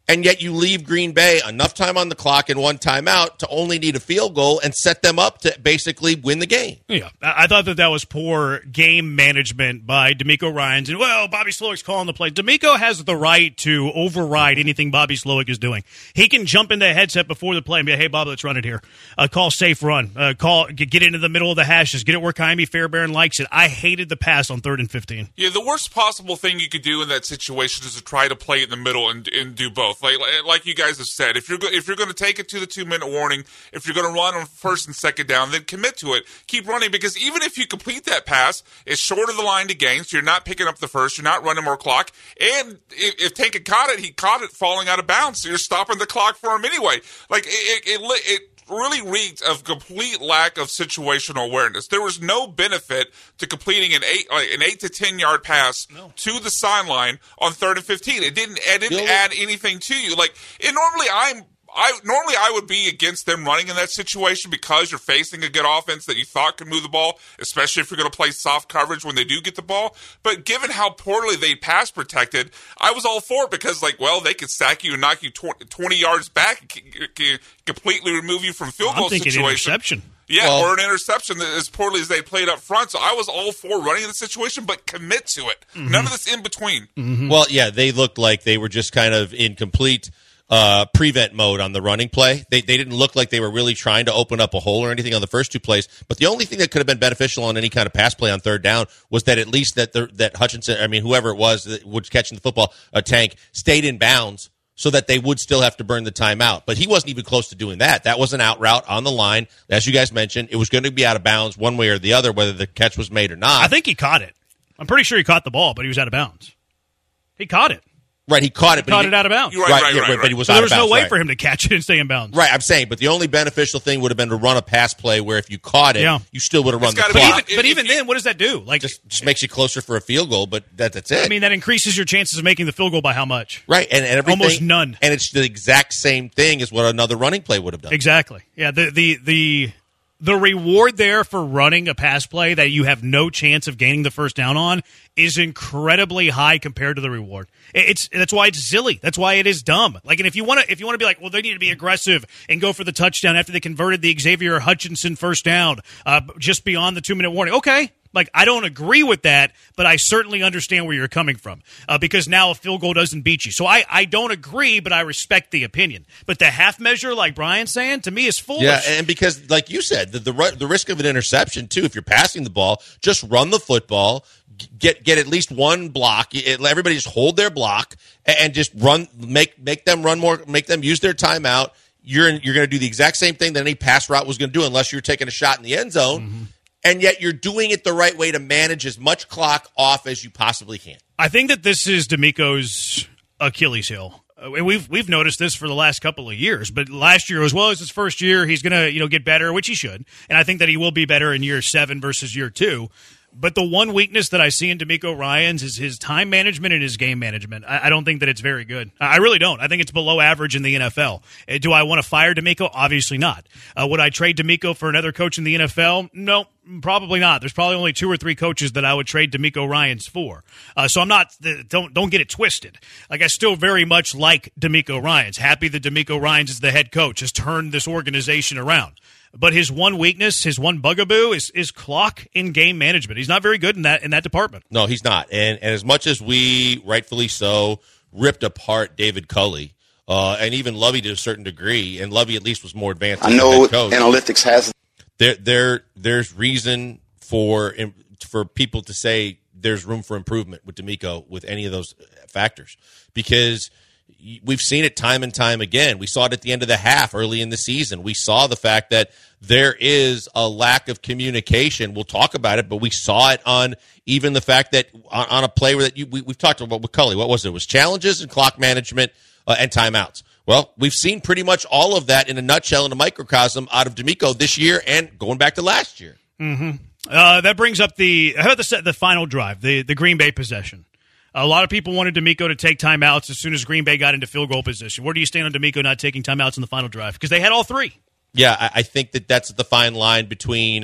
And yet you leave Green Bay enough time on the clock and one timeout to only need a field goal and set them up to basically win the game. Yeah, I thought that that was poor game management by DeMeco Ryans. And, well, Bobby Slowick's calling the play. DeMeco has the right to override anything Bobby Slowick is doing. He can jump into the headset before the play and be like, hey, Bob, let's run it here. Uh, call safe run. Uh, call Get into the middle of the hashes. Get it where Kymie Fairbairn likes it. I hated the pass on third and fifteen. Yeah, the worst possible thing you could do in that situation is to try to play it in the middle and, and do both. Like, like you guys have said, if you're go- if you're going to take it to the two minute warning, if you're going to run on first and second down, then commit to it. Keep running, because even if you complete that pass, it's short of the line to gain, so you're not picking up the first, you're not running more clock. And if, if Tank had caught it, he caught it falling out of bounds, so you're stopping the clock for him anyway. Like it, it, it, it really reeked of complete lack of situational awareness. There was no benefit to completing an eight like an eight to ten yard pass no. to the sideline on third and fifteen. It didn't it didn't really? add anything to you. Like it normally I'm I normally I would be against them running in that situation because you're facing a good offense that you thought could move the ball, especially if you're going to play soft coverage when they do get the ball. But given how poorly they pass protected, I was all for it because, like, well, they could sack you and knock you twenty yards back, and completely remove you from field goal I'm thinking situation. Interception. Yeah, well, or an interception that as poorly as they played up front. So I was all for running the situation, but commit to it. Mm-hmm. None of this in between. Mm-hmm. Well, yeah, they looked like they were just kind of in complete Uh, prevent mode on the running play. They they didn't look like they were really trying to open up a hole or anything on the first two plays. But the only thing that could have been beneficial on any kind of pass play on third down was that at least that the, that Hutchinson, I mean whoever it was that was catching the football, a Tank, stayed in bounds so that they would still have to burn the timeout. But he wasn't even close to doing that. That was an out route on the line, as you guys mentioned. It was going to be out of bounds one way or the other, whether the catch was made or not. I think he caught it. I'm pretty sure he caught the ball, but he was out of bounds. He caught it. Right, he caught it. He but caught he, it out of bounds. Right, right, right, yeah, right, right. But he was so out there was of bounds, no way right. for him to catch it and stay in bounds. Right, I'm saying, but the only beneficial thing would have been to run a pass play where if you caught it, yeah. you still would have run the gotta clock. But even, but even then, what does that do? Like, just, just makes you closer for a field goal, but that, that's it. I mean, that increases your chances of making the field goal by how much? Right, and, and everything, almost none. And it's the exact same thing as what another running play would have done. Exactly. Yeah. The the the the reward there for running a pass play that you have no chance of gaining the first down on is incredibly high compared to the reward. It's that's why it's silly. That's why it is dumb. Like, and if you want to, if you want to be like, well, they need to be aggressive and go for the touchdown after they converted the Xavier Hutchinson first down, uh, just beyond the two minute warning. Okay. Like, I don't agree with that, but I certainly understand where you're coming from uh, because now a field goal doesn't beat you. So I, I don't agree, but I respect the opinion. But the half measure, like Brian's saying, to me is foolish. Yeah, and because, like you said, the, the the risk of an interception, too, if you're passing the ball, just run the football, get get at least one block. Everybody just hold their block and just run, make make them run more, make them use their timeout. You're, you're going to do the exact same thing that any pass route was going to do unless you're taking a shot in the end zone. Mm-hmm. And yet you're doing it the right way to manage as much clock off as you possibly can. I think that this is DeMeco's Achilles heel. Uh, and we've we've noticed this for the last couple of years. But last year, as well as his first year, he's going to you know get better, which he should. And I think that he will be better in year seven versus year two. But the one weakness that I see in DeMeco Ryans is his time management and his game management. I, I don't think that it's very good. I really don't. I think it's below average in the N F L. Uh, do I want to fire DeMeco? Obviously not. Uh, would I trade DeMeco for another coach in the N F L? No, probably not. There's probably only two or three coaches that I would trade DeMeco Ryans for. Uh, so I'm not. Don't don't get it twisted. Like, I still very much like DeMeco Ryans. Happy that DeMeco Ryans is the head coach, has turned this organization around. But his one weakness, his one bugaboo is is clock in game management. He's not very good in that in that department. No, he's not. And and as much as we, rightfully so, ripped apart David Culley, uh, and even Lovey to a certain degree, and Lovey at least was more advanced. I know analytics has there there there's reason for for people to say there's room for improvement with DeMeco with any of those factors, because we've seen it time and time again. We saw it at the end of the half early in the season. We saw the fact that there is a lack of communication. We'll talk about it, but we saw it on even the fact that on, on a play that you, we, we've talked about with Culley. What was it? It was challenges and clock management uh, and timeouts. Well, we've seen pretty much all of that in a nutshell, in a microcosm, out of DeMeco this year and going back to last year. Mm-hmm. Uh, that brings up the how about the, the final drive, the, the Green Bay possession. A lot of people wanted DeMeco to take timeouts as soon as Green Bay got into field goal position. Where do you stand on DeMeco not taking timeouts in the final drive? Because they had all three. Yeah, I, I think that that's the fine line between,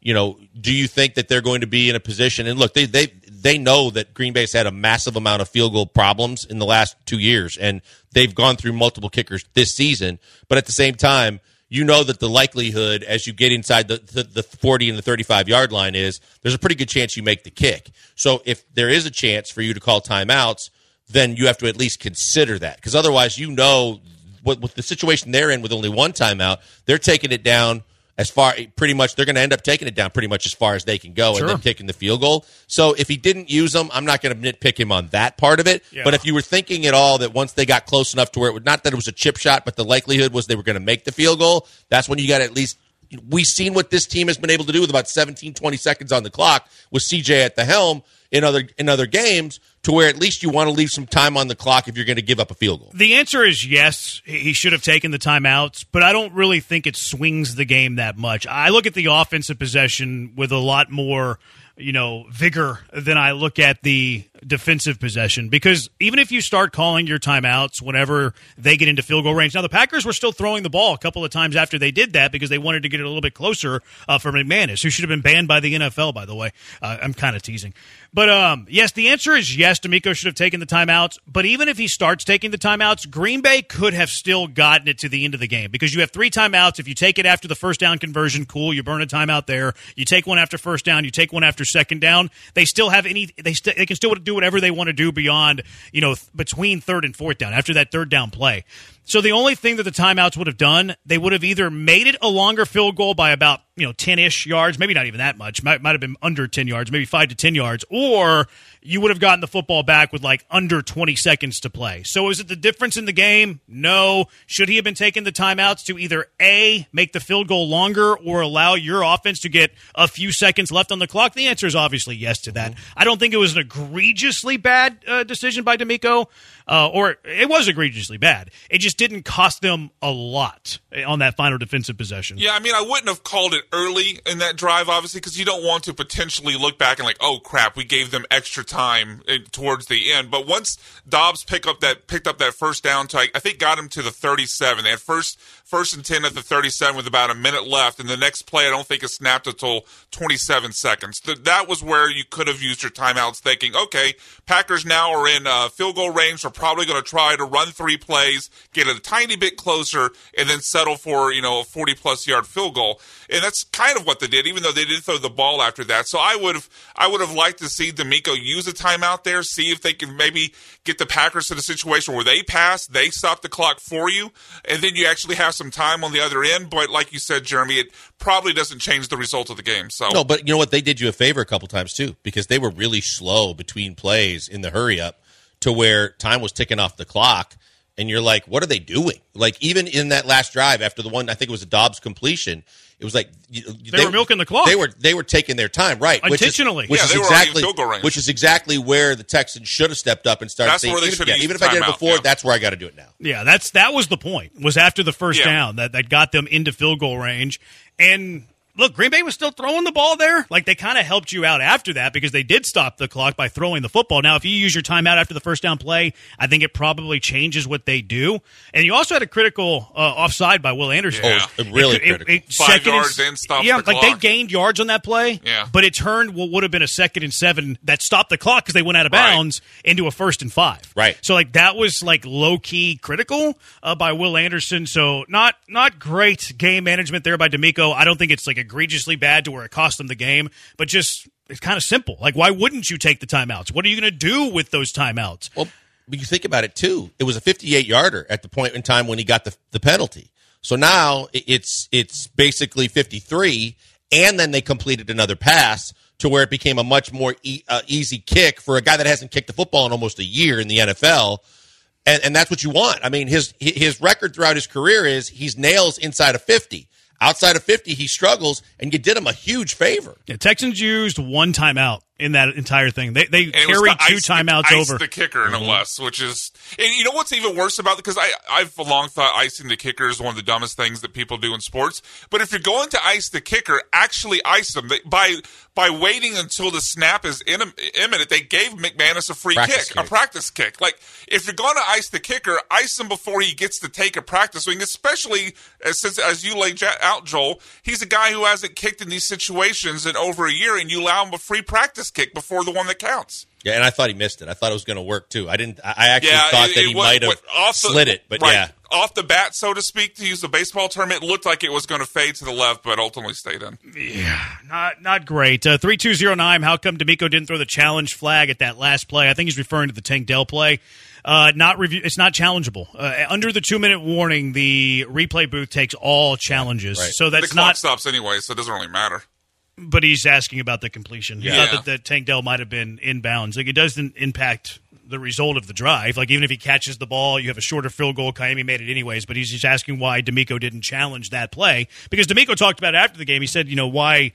you know, do you think that they're going to be in a position? And look, they they they know that Green Bay's had a massive amount of field goal problems in the last two years, and they've gone through multiple kickers this season. But at the same time, you know that the likelihood as you get inside the, the, the forty and the thirty-five yard line is there's a pretty good chance you make the kick. So if there is a chance for you to call timeouts, then you have to at least consider that, because otherwise, you know, what, with the situation they're in with only one timeout, they're taking it down as far, pretty much, they're going to end up taking it down pretty much as far as they can go, sure, and then kicking the field goal. So if he didn't use them, I'm not going to nitpick him on that part of it. Yeah. But if you were thinking at all that once they got close enough to where it would, not that it was a chip shot, but the likelihood was they were going to make the field goal, that's when you got to at least, we've seen what this team has been able to do with about seventeen, twenty seconds on the clock with C J at the helm in other in other games, to where at least you want to leave some time on the clock if you're going to give up a field goal. The answer is yes, he should have taken the timeouts, but I don't really think it swings the game that much. I look at the offensive possession with a lot more, you know, vigor than I look at the defensive possession, because even if you start calling your timeouts whenever they get into field goal range, now the Packers were still throwing the ball a couple of times after they did that because they wanted to get it a little bit closer uh, for McManus, who should have been banned by the N F L, by the way. Uh, I'm kind of teasing. But um, yes, the answer is yes, DeMeco should have taken the timeouts, but even if he starts taking the timeouts, Green Bay could have still gotten it to the end of the game, because you have three timeouts. If you take it after the first down conversion, cool, you burn a timeout there. You take one after first down, you take one after second down. They still have any, they, st- they can still do whatever they want to do beyond, you know, th- between third and fourth down, after that third down play. So the only thing that the timeouts would have done, they would have either made it a longer field goal by about, you know, ten-ish yards, maybe not even that much, might, might have been under ten yards, maybe five to ten yards, or you would have gotten the football back with like under twenty seconds to play. So is it the difference in the game? No. Should he have been taking the timeouts to either A, make the field goal longer, or allow your offense to get a few seconds left on the clock? The answer is obviously yes to that. Mm-hmm. I don't think it was an egregiously bad uh, decision by DeMeco, uh, or it was egregiously bad. It just didn't cost them a lot on that final defensive possession. Yeah, I mean, I wouldn't have called it early in that drive, obviously, because you don't want to potentially look back and like, oh crap, we gave them extra time towards the end. But once Dobbs pick up that picked up that first down, to, I think got him to the thirty-seven. They had first first and ten at the thirty-seven with about a minute left, and the next play I don't think it snapped until twenty-seven seconds. That was where you could have used your timeouts, thinking, okay, Packers now are in uh, field goal range. They're probably going to try to run three plays, get it a tiny bit closer, and then settle for, you know, a forty-plus yard field goal. And that's kind of what they did, even though they didn't throw the ball after that. So I would have I would have liked to see DeMeco use a timeout there, see if they can maybe get the Packers in a situation where they pass, they stop the clock for you, and then you actually have some time on the other end. But like you said, Jeremy, it probably doesn't change the result of the game. So no, but you know what? They did you a favor a couple times, too, because they were really slow between plays in the hurry-up to where time was ticking off the clock. And you're like, what are they doing? Like, even in that last drive after the one, I think it was a Dobbs completion, it was like they, they were milking the clock. They were they were taking their time, right? Intentionally. Which is, which yeah, is they exactly were in field goal range. Which is exactly where the Texans should have stepped up and started that's saying, where they even, should yeah, have even if used I did it timeout, before, yeah. that's where I got to do it now. Yeah, that's that was the point. Was after the first yeah. down that that got them into field goal range. And look, Green Bay was still throwing the ball there. Like, they kind of helped you out after that because they did stop the clock by throwing the football. Now, if you use your timeout after the first down play, I think it probably changes what they do. And you also had a critical uh, offside by Will Anderson. Yeah. Oh, really it, critical. It, it, Five yards in, stopped yeah, the like clock. they gained yards on that play, yeah. but it turned what would have been a second and seven that stopped the clock because they went out of bounds right. into a first and five. Right. So, like, that was, like, low-key critical uh, by Will Anderson. So, not not great game management there by DeMeco. I don't think it's, like, egregiously bad to where it cost them the game, but just it's kind of simple. Like, why wouldn't you take the timeouts? What are you going to do with those timeouts? Well, but you think about it too. It was a fifty-eight yarder at the point in time when he got the the penalty. So now it's it's basically fifty-three, and then they completed another pass to where it became a much more e- uh, easy kick for a guy that hasn't kicked the football in almost a year in the N F L. And, and that's what you want. I mean, his his record throughout his career is he's nails inside of fifty. Outside of fifty, he struggles, and you did him a huge favor. Yeah, Texans used one timeout in that entire thing. They they And it was carried to two ice timeouts the, ice over. the kicker, no less, which is, and you know what's even worse about it? Because I I've long thought icing the kicker is one of the dumbest things that people do in sports. But if you're going to ice the kicker, actually ice them. They, by by waiting until the snap is in, imminent, they gave McManus a free Practice kick, kick. a practice kick. Like if you're going to ice the kicker, ice him before he gets to take a practice swing. Especially as since as you laid out, Joel, he's a guy who hasn't kicked in these situations in over a year, and you allow him a free practice kick before the one that counts. Yeah, and I thought he missed it. I thought it was going to work too. I didn't. I actually Yeah, thought it- that it he was- might have what- off the- slid it, but right, yeah, off the bat, so to speak, to use the baseball term, it looked like it was going to fade to the left, but ultimately stayed in. Not not great. Uh, three two zero nine. How come D'Amico didn't throw the challenge flag at that last play? I think he's referring to the Tank Dell play. Uh, not review. It's not challengeable. Uh, under the two minute warning, the replay booth takes all challenges. Right. So that's the clock not. stops anyway, so it doesn't really matter. But he's asking about the completion. He Yeah. thought that, that Tank Dell might have been inbounds. Like it doesn't impact the result of the drive. Like even if he catches the ball, you have a shorter field goal. Kaimi made it anyways. But he's just asking why D'Amico didn't challenge that play, because D'Amico talked about it after the game. He said, you know, why.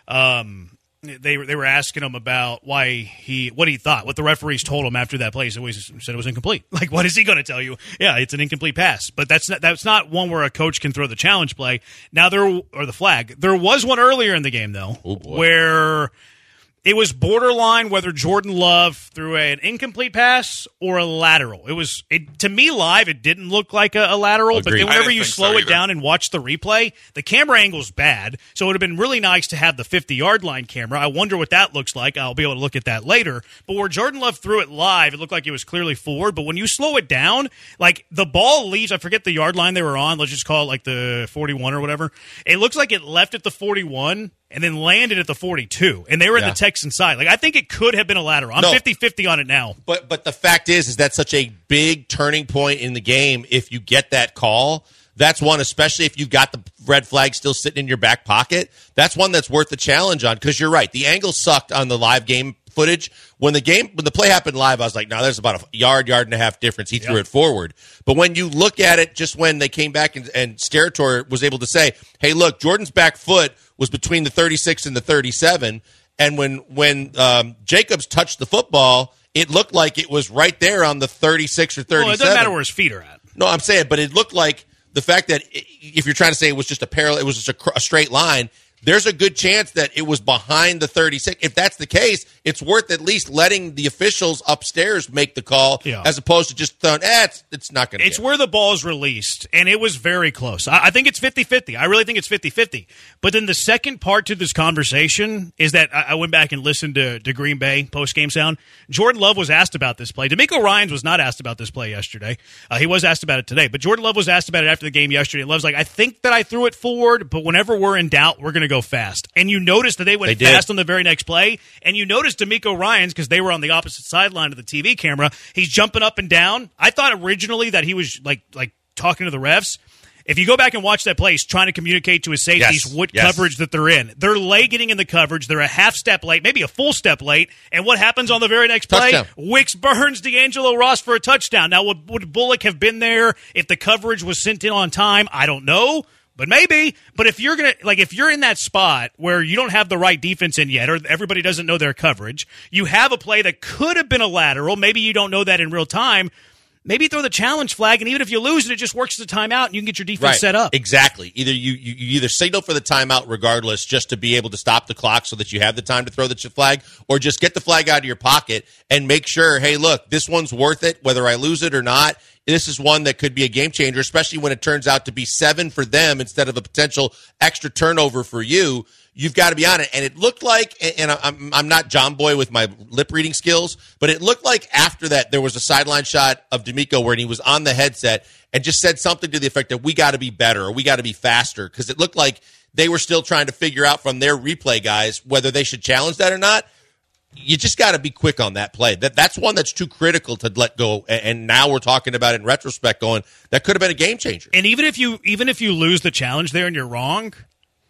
Um, They were they were asking him about why he what he thought, what the referees told him after that play. He always said it was incomplete. Like, what is he going to tell you? Yeah, it's an incomplete pass. But that's not, that's not one where a coach can throw the challenge play. Now there or the flag. There was one earlier in the game though, Oh, boy. where it was borderline whether Jordan Love threw an incomplete pass or a lateral. It was it to me live. It didn't look like a, a lateral, but Agreed. then I whenever didn't you think slow so it either. down and watch the replay, the camera angle's bad. So it would have been really nice to have the fifty-yard line camera. I wonder what that looks like. I'll be able to look at that later. But where Jordan Love threw it live, it looked like it was clearly forward. But when you slow it down, like the ball leaves, I forget the yard line they were on. Let's just call it like the forty-one or whatever. It looks like it left at the forty-one and then landed at the forty-two. And they were in Yeah. the Texan side. Like I think it could have been a lateral. I'm No. fifty-fifty on it now. But but the fact is, is that's such a big turning point in the game. If you get that call, that's one, especially if you've got the red flag still sitting in your back pocket. That's one that's worth the challenge on, because you're right. The angle sucked on the live game footage. When the game, when the play happened live, I was like, no, there's about a yard, yard and a half difference. He threw it forward. But when you look at it, just when they came back and, and Steratore was able to say, hey, look, Jordan's back foot was between the thirty-six and the thirty-seven. And when, when um, Jacobs touched the football, it looked like it was right there on the thirty-six or thirty-seven. Well, it doesn't matter where his feet are at. No, I'm saying, but it looked like the fact that i- if you're trying to say it was just a parallel, it was just a, cr- a straight line. There's a good chance that it was behind the thirty-six. If that's the case, it's worth at least letting the officials upstairs make the call, Yeah. as opposed to just throwing, eh, it's, it's not going to It's where the ball is released, and it was very close. I, I think it's fifty-fifty. I really think it's fifty-fifty. But then the second part to this conversation is that I, I went back and listened to, to Green Bay post-game sound. Jordan Love was asked about this play. D'Amico Ryans was not asked about this play yesterday. Uh, he was asked about it today. But Jordan Love was asked about it after the game yesterday. And Love's like, I think that I threw it forward, but whenever we're in doubt, we're going to go fast. And you noticed that they went They did. fast on the very next play, and you noticed D'Amico Ryans, because they were on the opposite sideline of the T V camera, he's jumping up and down. I thought originally that he was like like talking to the refs. If you go back and watch that play, he's trying to communicate to his safeties Yes. what Yes. coverage that they're in. They're late getting in the coverage. They're a half step late, maybe a full step late. And what happens on the very next play? Touchdown. Wicks burns D'Angelo Ross for a touchdown. Now, would, would Bullock have been there if the coverage was sent in on time? I don't know. But maybe. But if you're gonna like if you're in that spot where you don't have the right defense in yet, or everybody doesn't know their coverage, you have a play that could have been a lateral. Maybe you don't know that in real time. Maybe throw the challenge flag, and even if you lose it, it just works as a timeout, and you can get your defense right. set up. Exactly. Either you, you, you either signal for the timeout regardless, just to be able to stop the clock so that you have the time to throw the flag, or just get the flag out of your pocket and make sure, hey, look, this one's worth it, whether I lose it or not. This is one that could be a game changer, especially when it turns out to be seven for them instead of a potential extra turnover for you. You've got to be on it. And it looked like, and I'm, I'm not John Boy with my lip reading skills, but it looked like after that there was a sideline shot of D'Amico where he was on the headset and just said something to the effect that we got to be better or we got to be faster, because it looked like they were still trying to figure out from their replay guys whether they should challenge that or not. You just got to be quick on that play. That That's one that's too critical to let go. And now we're talking about it in retrospect going, that could have been a game changer. And even if you even if you lose the challenge there and you're wrong,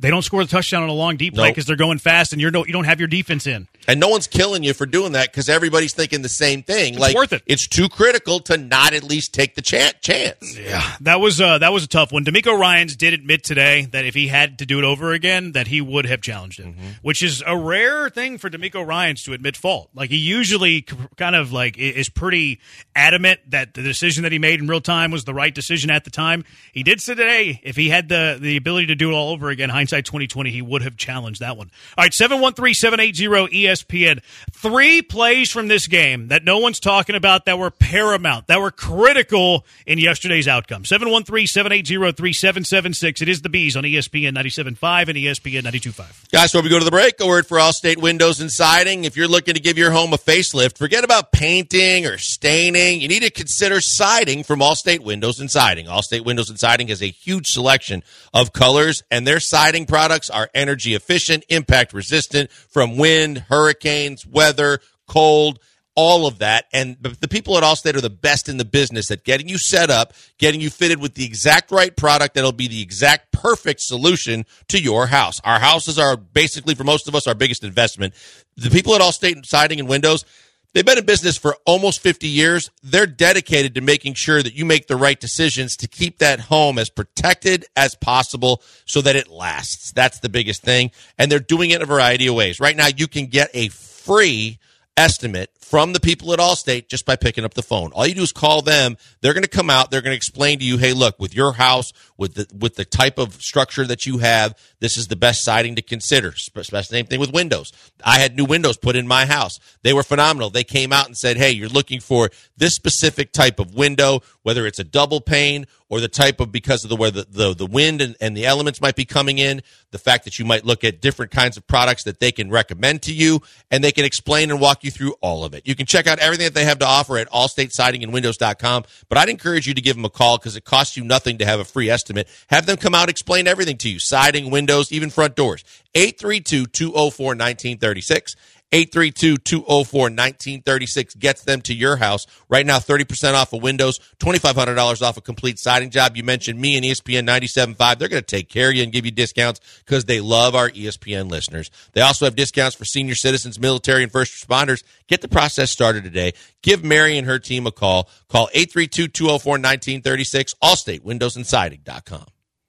They don't score the touchdown on a long deep play because Nope. they're going fast, and you're no, you don't have your defense in. And no one's killing you for doing that because everybody's thinking the same thing. It's like, worth it. It's too critical to not at least take the chan- chance. Yeah, that was uh, that was a tough one. D'Amico Ryans did admit today that if he had to do it over again, that he would have challenged it, mm-hmm. which is a rare thing for D'Amico Ryans to admit fault. Like, he usually c- kind of like is pretty adamant that the decision that he made in real time was the right decision at the time. He did say today if he had the the ability to do it all over again, hindsight twenty twenty, he would have challenged that one. All right, seven one three, seven eight zero, E S P N. Three plays from this game that no one's talking about that were paramount, that were critical in yesterday's outcome. seven one three, seven eight zero, three seven seven six. It is the Bees on E S P N ninety-seven point five and E S P N ninety-two point five. Guys, before we go to the break, a word for Allstate Windows and Siding. If you're looking to give your home a facelift, forget about painting or staining. You need to consider siding from Allstate Windows and Siding. Allstate Windows and Siding has a huge selection of colors, and their siding products are energy efficient, impact resistant from wind, hurricanes, weather, cold, all of that. And the people at Allstate are the best in the business at getting you set up, getting you fitted with the exact right product that'll be the exact perfect solution to your house. Our houses are basically, for most of us, our biggest investment. The people at Allstate Siding and Windows, they've been in business for almost fifty years. They're dedicated to making sure that you make the right decisions to keep that home as protected as possible so that it lasts. That's the biggest thing. And they're doing it in a variety of ways. Right now, you can get a free estimate from the people at Allstate just by picking up the phone. All you do is call them. They're going to come out. They're going to explain to you, hey, look, with your house, with the with the type of structure that you have, this is the best siding to consider. Same thing with windows. I had new windows put in my house. They were phenomenal. They came out and said, hey, you're looking for this specific type of window, whether it's a double pane or the type of, because of the where the, the, the wind and, and the elements might be coming in, the fact that you might look at different kinds of products that they can recommend to you, and they can explain and walk you through all of it. You can check out everything that they have to offer at allstate siding and windows dot com, but I'd encourage you to give them a call because it costs you nothing to have a free estimate. Have them come out, explain everything to you, siding, windows, even front doors. eight three two, two oh four, one nine three six. eight three two, two oh four, one nine three six gets them to your house. Right now, thirty percent off of windows, twenty-five hundred dollars off a complete siding job. You mentioned me and E S P N ninety-seven point five. They're going to take care of you and give you discounts because they love our E S P N listeners. They also have discounts for senior citizens, military, and first responders. Get the process started today. Give Mary and her team a call. Call eight three two, two oh four, one nine three six, allstate windows and siding dot com.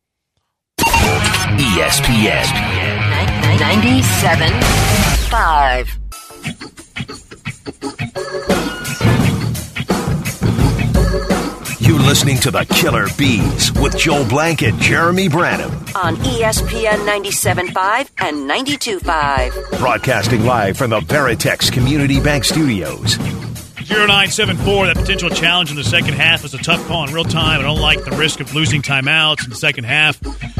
E S P N ninety-seven point five. You're listening to the Killer Bees with Joel Blank and Jeremy Branham. On E S P N ninety-seven point five and ninety-two point five. Broadcasting live from the Veritex Community Bank Studios. zero nine seven four, that potential challenge in the second half was a tough call in real time. I don't like the risk of losing timeouts in the second half.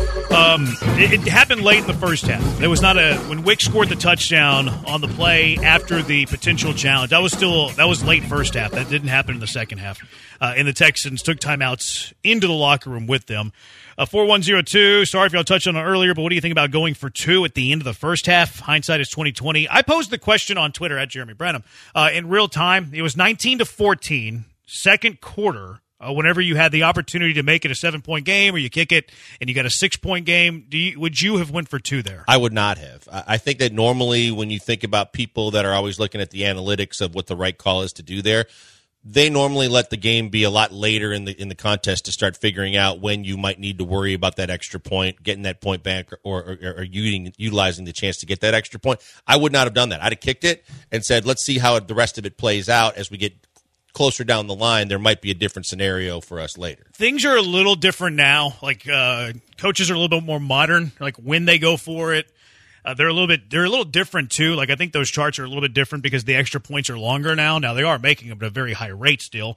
Um, it, it happened late in the first half. There was not a when Wick scored the touchdown on the play after the potential challenge. That was still that was late first half. That didn't happen in the second half. Uh, and the Texans took timeouts into the locker room with them. Uh, four one zero two. Sorry if y'all touched on it earlier, but what do you think about going for two at the end of the first half? Hindsight is twenty twenty. I posed the question on Twitter at Jeremy Branham uh, in real time. It was nineteen to fourteen, second quarter. Uh, whenever you had the opportunity to make it a seven-point game or you kick it and you got a six-point game, do you, would you have went for two there? I would not have. I, I think that normally when you think about people that are always looking at the analytics of what the right call is to do there, they normally let the game be a lot later in the in the contest to start figuring out when you might need to worry about that extra point, getting that point back, or, or, or using, utilizing the chance to get that extra point. I would not have done that. I'd have kicked it and said, let's see how the rest of it plays out as we get closer down the line. There might be a different scenario for us later. Things are a little different now. Like uh, coaches are a little bit more modern. Like when they go for it, uh, they're a little bit they're a little different too. Like I think those charts are a little bit different because the extra points are longer now. Now they are making them at a very high rate still.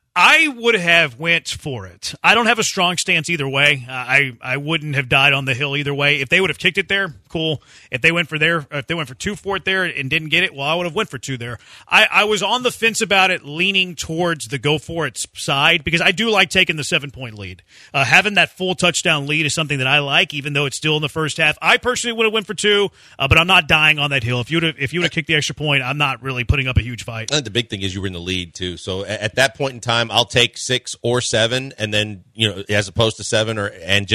I would have went for it. I don't have a strong stance either way. Uh, I I wouldn't have died on the hill either way. If they would have kicked it there, cool. If they went for there, if they went for two for it there and didn't get it, well, I would have went for two there. I, I was on the fence about it, leaning towards the go for it side because I do like taking the seven point lead. Uh, having that full touchdown lead is something that I like, even though it's still in the first half. I personally would have went for two, uh, but I'm not dying on that hill. If you would have if you would have kicked the extra point, I'm not really putting up a huge fight. I think the big thing is you were in the lead too. So at that point in time, I'll take six or seven, and then, you know, as opposed to seven, or and just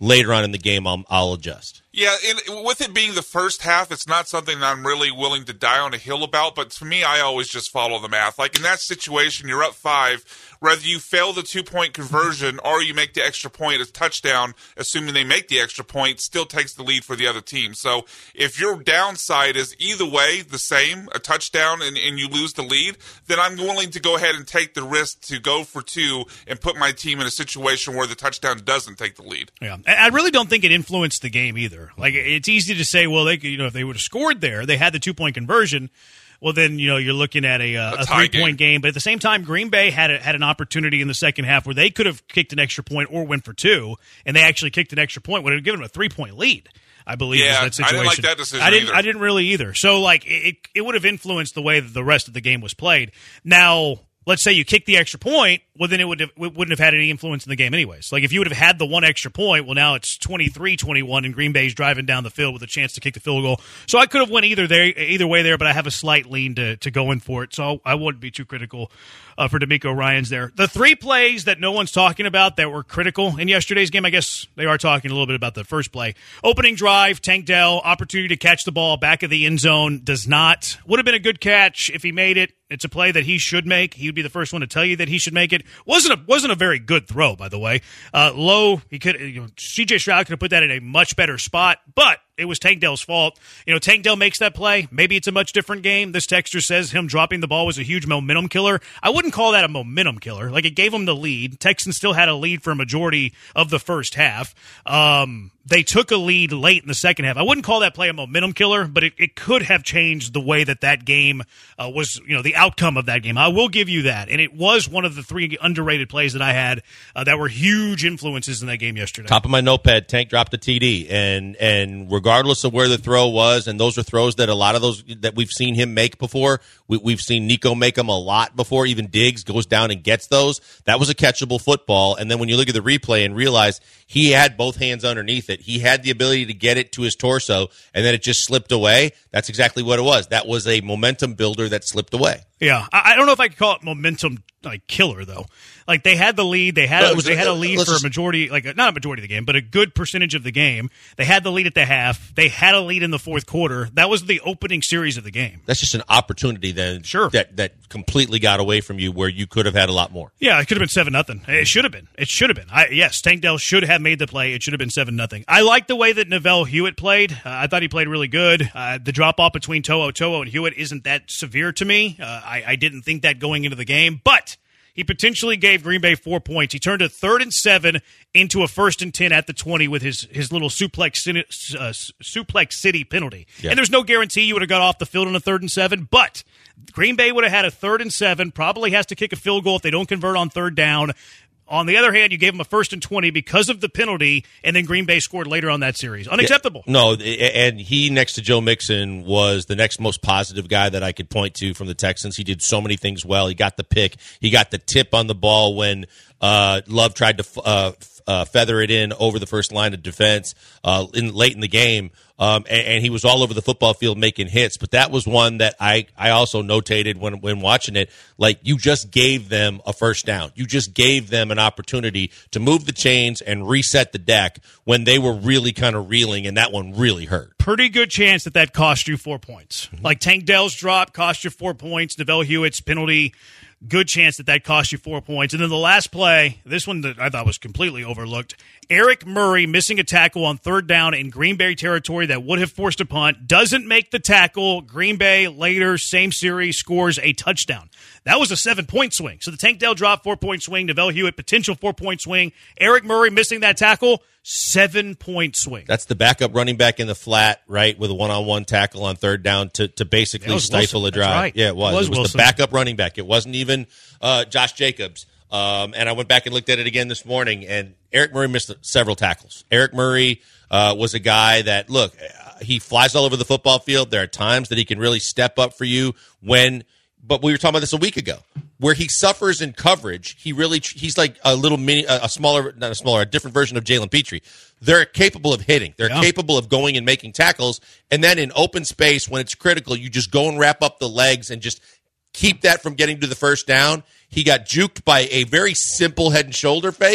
later on in the game, I'll, I'll adjust. Yeah, and with it being the first half, it's not something that I'm really willing to die on a hill about. But to me, I always just follow the math. Like in that situation, you're up five. Whether you fail the two-point conversion or you make the extra point, a touchdown, assuming they make the extra point, still takes the lead for the other team. So if your downside is either way the same, a touchdown and, and you lose the lead, then I'm willing to go ahead and take the risk to go for two and put my team in a situation where the touchdown doesn't take the lead. Yeah, I really don't think it influenced the game either. Like, it's easy to say, well, they, you know, if they would have scored there, they had the two-point conversion. Well, then, you know, you're looking at a, uh, a, a three-point game. game. But at the same time, Green Bay had a, had an opportunity in the second half where they could have kicked an extra point or went for two, and they actually kicked an extra point. Would have given them a three-point lead, I believe, yeah, was that situation. I didn't like that decision I didn't, either. I didn't really either. So, like, it, it would have influenced the way that the rest of the game was played. Now, let's say you kick the extra point, well, then it, would have, it wouldn't have had any influence in the game anyways. Like, if you would have had the one extra point, well, now it's twenty-three twenty-one, and Green Bay's driving down the field with a chance to kick the field goal. So I could have went either there, either way there, but I have a slight lean to, to go in for it, so I wouldn't be too critical uh, for D'Amico Ryans there. The three plays that no one's talking about that were critical in yesterday's game, I guess they are talking a little bit about the first play. Opening drive, Tank Dell, opportunity to catch the ball back of the end zone, does not. Would have been a good catch if he made it. It's a play that he should make. He would be the first one to tell you that he should make it. Wasn't a wasn't a very good throw, by the way. Uh, low. He could. You know, C J Stroud could have put that in a much better spot, but it was Tank Dell's fault. You know, Tank Dell makes that play. Maybe it's a much different game. This texter says him dropping the ball was a huge momentum killer. I wouldn't call that a momentum killer. Like, it gave him the lead. Texans still had a lead for a majority of the first half. Um, they took a lead late in the second half. I wouldn't call that play a momentum killer, but it, it could have changed the way that that game uh, was, you know, the outcome of that game. I will give you that. And it was one of the three underrated plays that I had uh, that were huge influences in that game yesterday. Top of my notepad, Tank dropped a T D. And, and regardless of where the throw was, and those are throws that a lot of those that we've seen him make before, we, we've seen Nico make them a lot before. Even Diggs goes down and gets those. That was a catchable football. And then when you look at the replay and realize he had both hands underneath it, he had the ability to get it to his torso, and then it just slipped away. That's exactly what it was. That was a momentum builder that slipped away. Yeah, I, I don't know if I could call it momentum like killer though. Like, they had the lead, they had a, was, they had a lead for just, a majority, like not a majority of the game, but a good percentage of the game. They had the lead at the half. They had a lead in the fourth quarter. That was the opening series of the game. That's just an opportunity then. Sure. That that completely got away from you where you could have had a lot more. Yeah, it could have been seven nothing. It should have been. It should have been. I, yes, Tank Dell should have made the play. It should have been seven nothing. I like the way that Neville Hewitt played. Uh, I thought he played really good. Uh, the drop off between To'o To'o and Hewitt isn't that severe to me. Uh, I, I didn't think that going into the game, but he potentially gave Green Bay four points. He turned a third and seven into a first and ten at the twenty with his, his little suplex, uh, suplex city penalty. Yeah. And there's no guarantee you would have got off the field on a third and seven, but Green Bay would have had a third and seven, probably has to kick a field goal if they don't convert on third down. On the other hand, you gave him a first and twenty because of the penalty, and then Green Bay scored later on that series. Unacceptable. Yeah, no, and he, next to Joe Mixon, was the next most positive guy that I could point to from the Texans. He did so many things well. He got the pick. He got the tip on the ball when uh, Love tried to uh, uh, feather it in over the first line of defense uh, in late in the game. Um, and, and he was all over the football field making hits. But that was one that I, I also notated when, when watching it. Like, you just gave them a first down. You just gave them an opportunity to move the chains and reset the deck when they were really kind of reeling, and that one really hurt. Pretty good chance that that cost you four points. Mm-hmm. Like, Tank Dell's drop cost you four points. Neville Hewitt's penalty, good chance that that cost you four points. And then the last play, this one that I thought was completely overlooked, Eric Murray missing a tackle on third down in Green Bay territory that would have forced a punt, doesn't make the tackle. Green Bay later, same series, scores a touchdown. That was a seven-point swing. So the Tank Dell drop, four-point swing. Neville Hewitt, potential four-point swing. Eric Murray missing that tackle, seven-point swing. That's the backup running back in the flat, right, with a one-on-one tackle on third down to, to basically stifle Wilson. a drive. Right. Yeah, it was. It was, it was Wilson. the backup running back. It wasn't even uh, Josh Jacobs. Um, and I went back and looked at it again this morning, and Eric Murray missed several tackles. Eric Murray uh, was a guy that, look, he flies all over the football field. There are times that he can really step up for you when – but we were talking about this a week ago, where he suffers in coverage. He really, he's like a little mini, a smaller, not a smaller, a different version of Jalen Petrie. They're capable of hitting. They're yeah. capable of going and making tackles. And then in open space, when it's critical, you just go and wrap up the legs and just keep that from getting to the first down. He got juked by a very simple head and shoulder fake,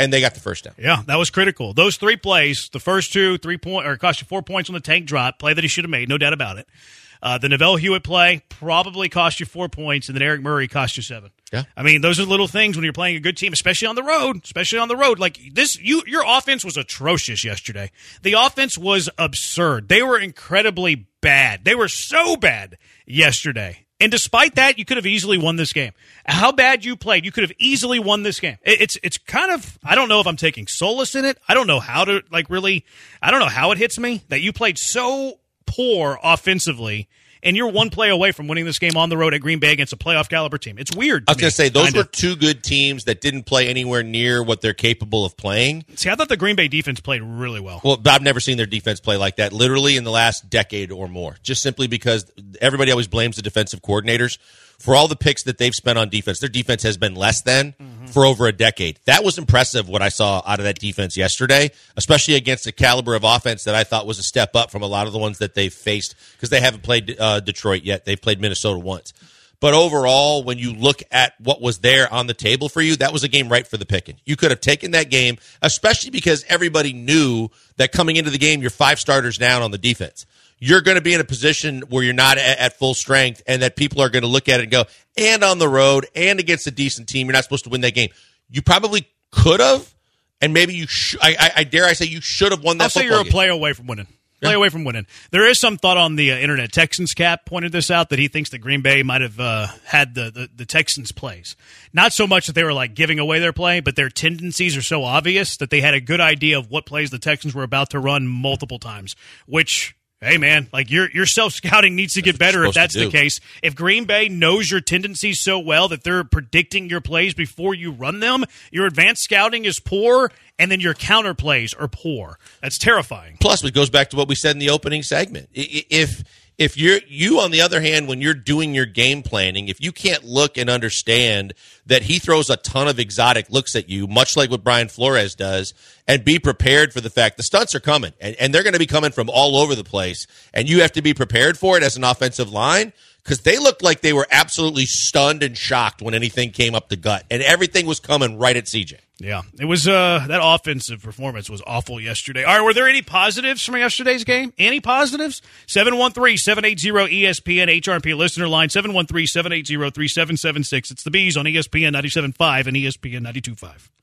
and they got the first down. Yeah, that was critical. Those three plays, the first two, three point, or cost you four points on the tank drop, play that he should have made, no doubt about it. Uh, the Neville Hewitt play probably cost you four points, and then Eric Murray cost you seven. Yeah, I mean, those are little things when you're playing a good team, especially on the road. Especially on the road, like this, you your offense was atrocious yesterday. The offense was absurd. They were incredibly bad. They were so bad yesterday. And despite that, you could have easily won this game. How bad you played, you could have easily won this game. It's it's kind of, I don't know if I'm taking solace in it. I don't know how to, like, really, I don't know how it hits me that you played so poor offensively, and you're one play away from winning this game on the road at Green Bay against a playoff caliber team. It's weird. I was going to say, those kinda. were two good teams that didn't play anywhere near what they're capable of playing. See, I thought the Green Bay defense played really well. Well, I've never seen their defense play like that, literally in the last decade or more, just simply because everybody always blames the defensive coordinators. For all the picks that they've spent on defense, their defense has been less than mm-hmm. for over a decade. That was impressive, what I saw out of that defense yesterday, especially against a caliber of offense that I thought was a step up from a lot of the ones that they've faced, because they haven't played uh, Detroit yet. They've played Minnesota once. But overall, when you look at what was there on the table for you, that was a game right for the picking. You could have taken that game, especially because everybody knew that coming into the game, you're five starters down on the defense. You're going to be in a position where you're not at, at full strength, and that people are going to look at it and go, and on the road and against a decent team, you're not supposed to win that game. You probably could have, and maybe you sh- I, I, I dare I say you should have won that I'll say football you're a game. play away from winning. Play yeah. away from winning. There is some thought on the uh, internet. Texans Cap pointed this out, that he thinks that Green Bay might have uh, had the, the, the Texans plays. Not so much that they were like giving away their play, but their tendencies are so obvious that they had a good idea of what plays the Texans were about to run multiple times, which... Hey, man, like your your self-scouting needs to get better if that's the case. If Green Bay knows your tendencies so well that they're predicting your plays before you run them, your advanced scouting is poor, and then your counter plays are poor. That's terrifying. Plus, it goes back to what we said in the opening segment. If if you're you, on the other hand, when you're doing your game planning, if you can't look and understand that he throws a ton of exotic looks at you, much like what Brian Flores does, and be prepared for the fact the stunts are coming, and, and they're going to be coming from all over the place, and you have to be prepared for it as an offensive line, because they looked like they were absolutely stunned and shocked when anything came up the gut, and everything was coming right at C J. Yeah, it was uh, that offensive performance was awful yesterday. All right, were there any positives from yesterday's game? Any positives? seven one three, seven eight zero, E S P N, H R P listener line, seven one three, seven eight zero, three seven seven six. It's the Bees on E S P N ninety-seven point five and E S P N ninety-two point five.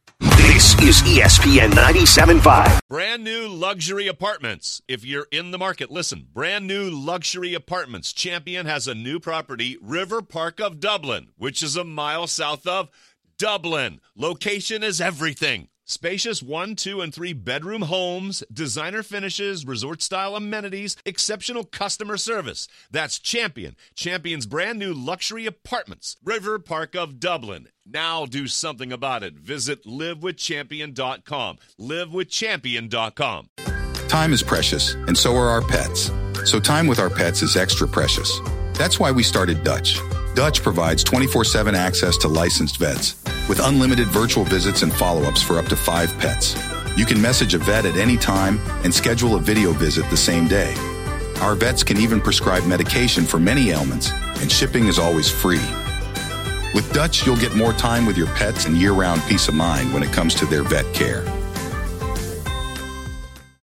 This is E S P N ninety-seven point five. Brand new luxury apartments. If you're in the market, listen. Brand new luxury apartments. Champion has a new property, River Park of Dublin, which is a mile south of Dublin. Location is everything. Spacious one, two, and three bedroom homes, designer finishes, resort-style amenities, exceptional customer service. That's Champion. Champion's brand new luxury apartments, River Park of Dublin. Now do something about it. Visit live with champion dot com. live with champion dot com. Time is precious, and so are our pets. So time with our pets is extra precious. That's why we started Dutch. Dutch provides twenty-four seven access to licensed vets with unlimited virtual visits and follow-ups for up to five pets. You can message a vet at any time and schedule a video visit the same day. Our vets can even prescribe medication for many ailments, and shipping is always free. With Dutch, you'll get more time with your pets and year-round peace of mind when it comes to their vet care.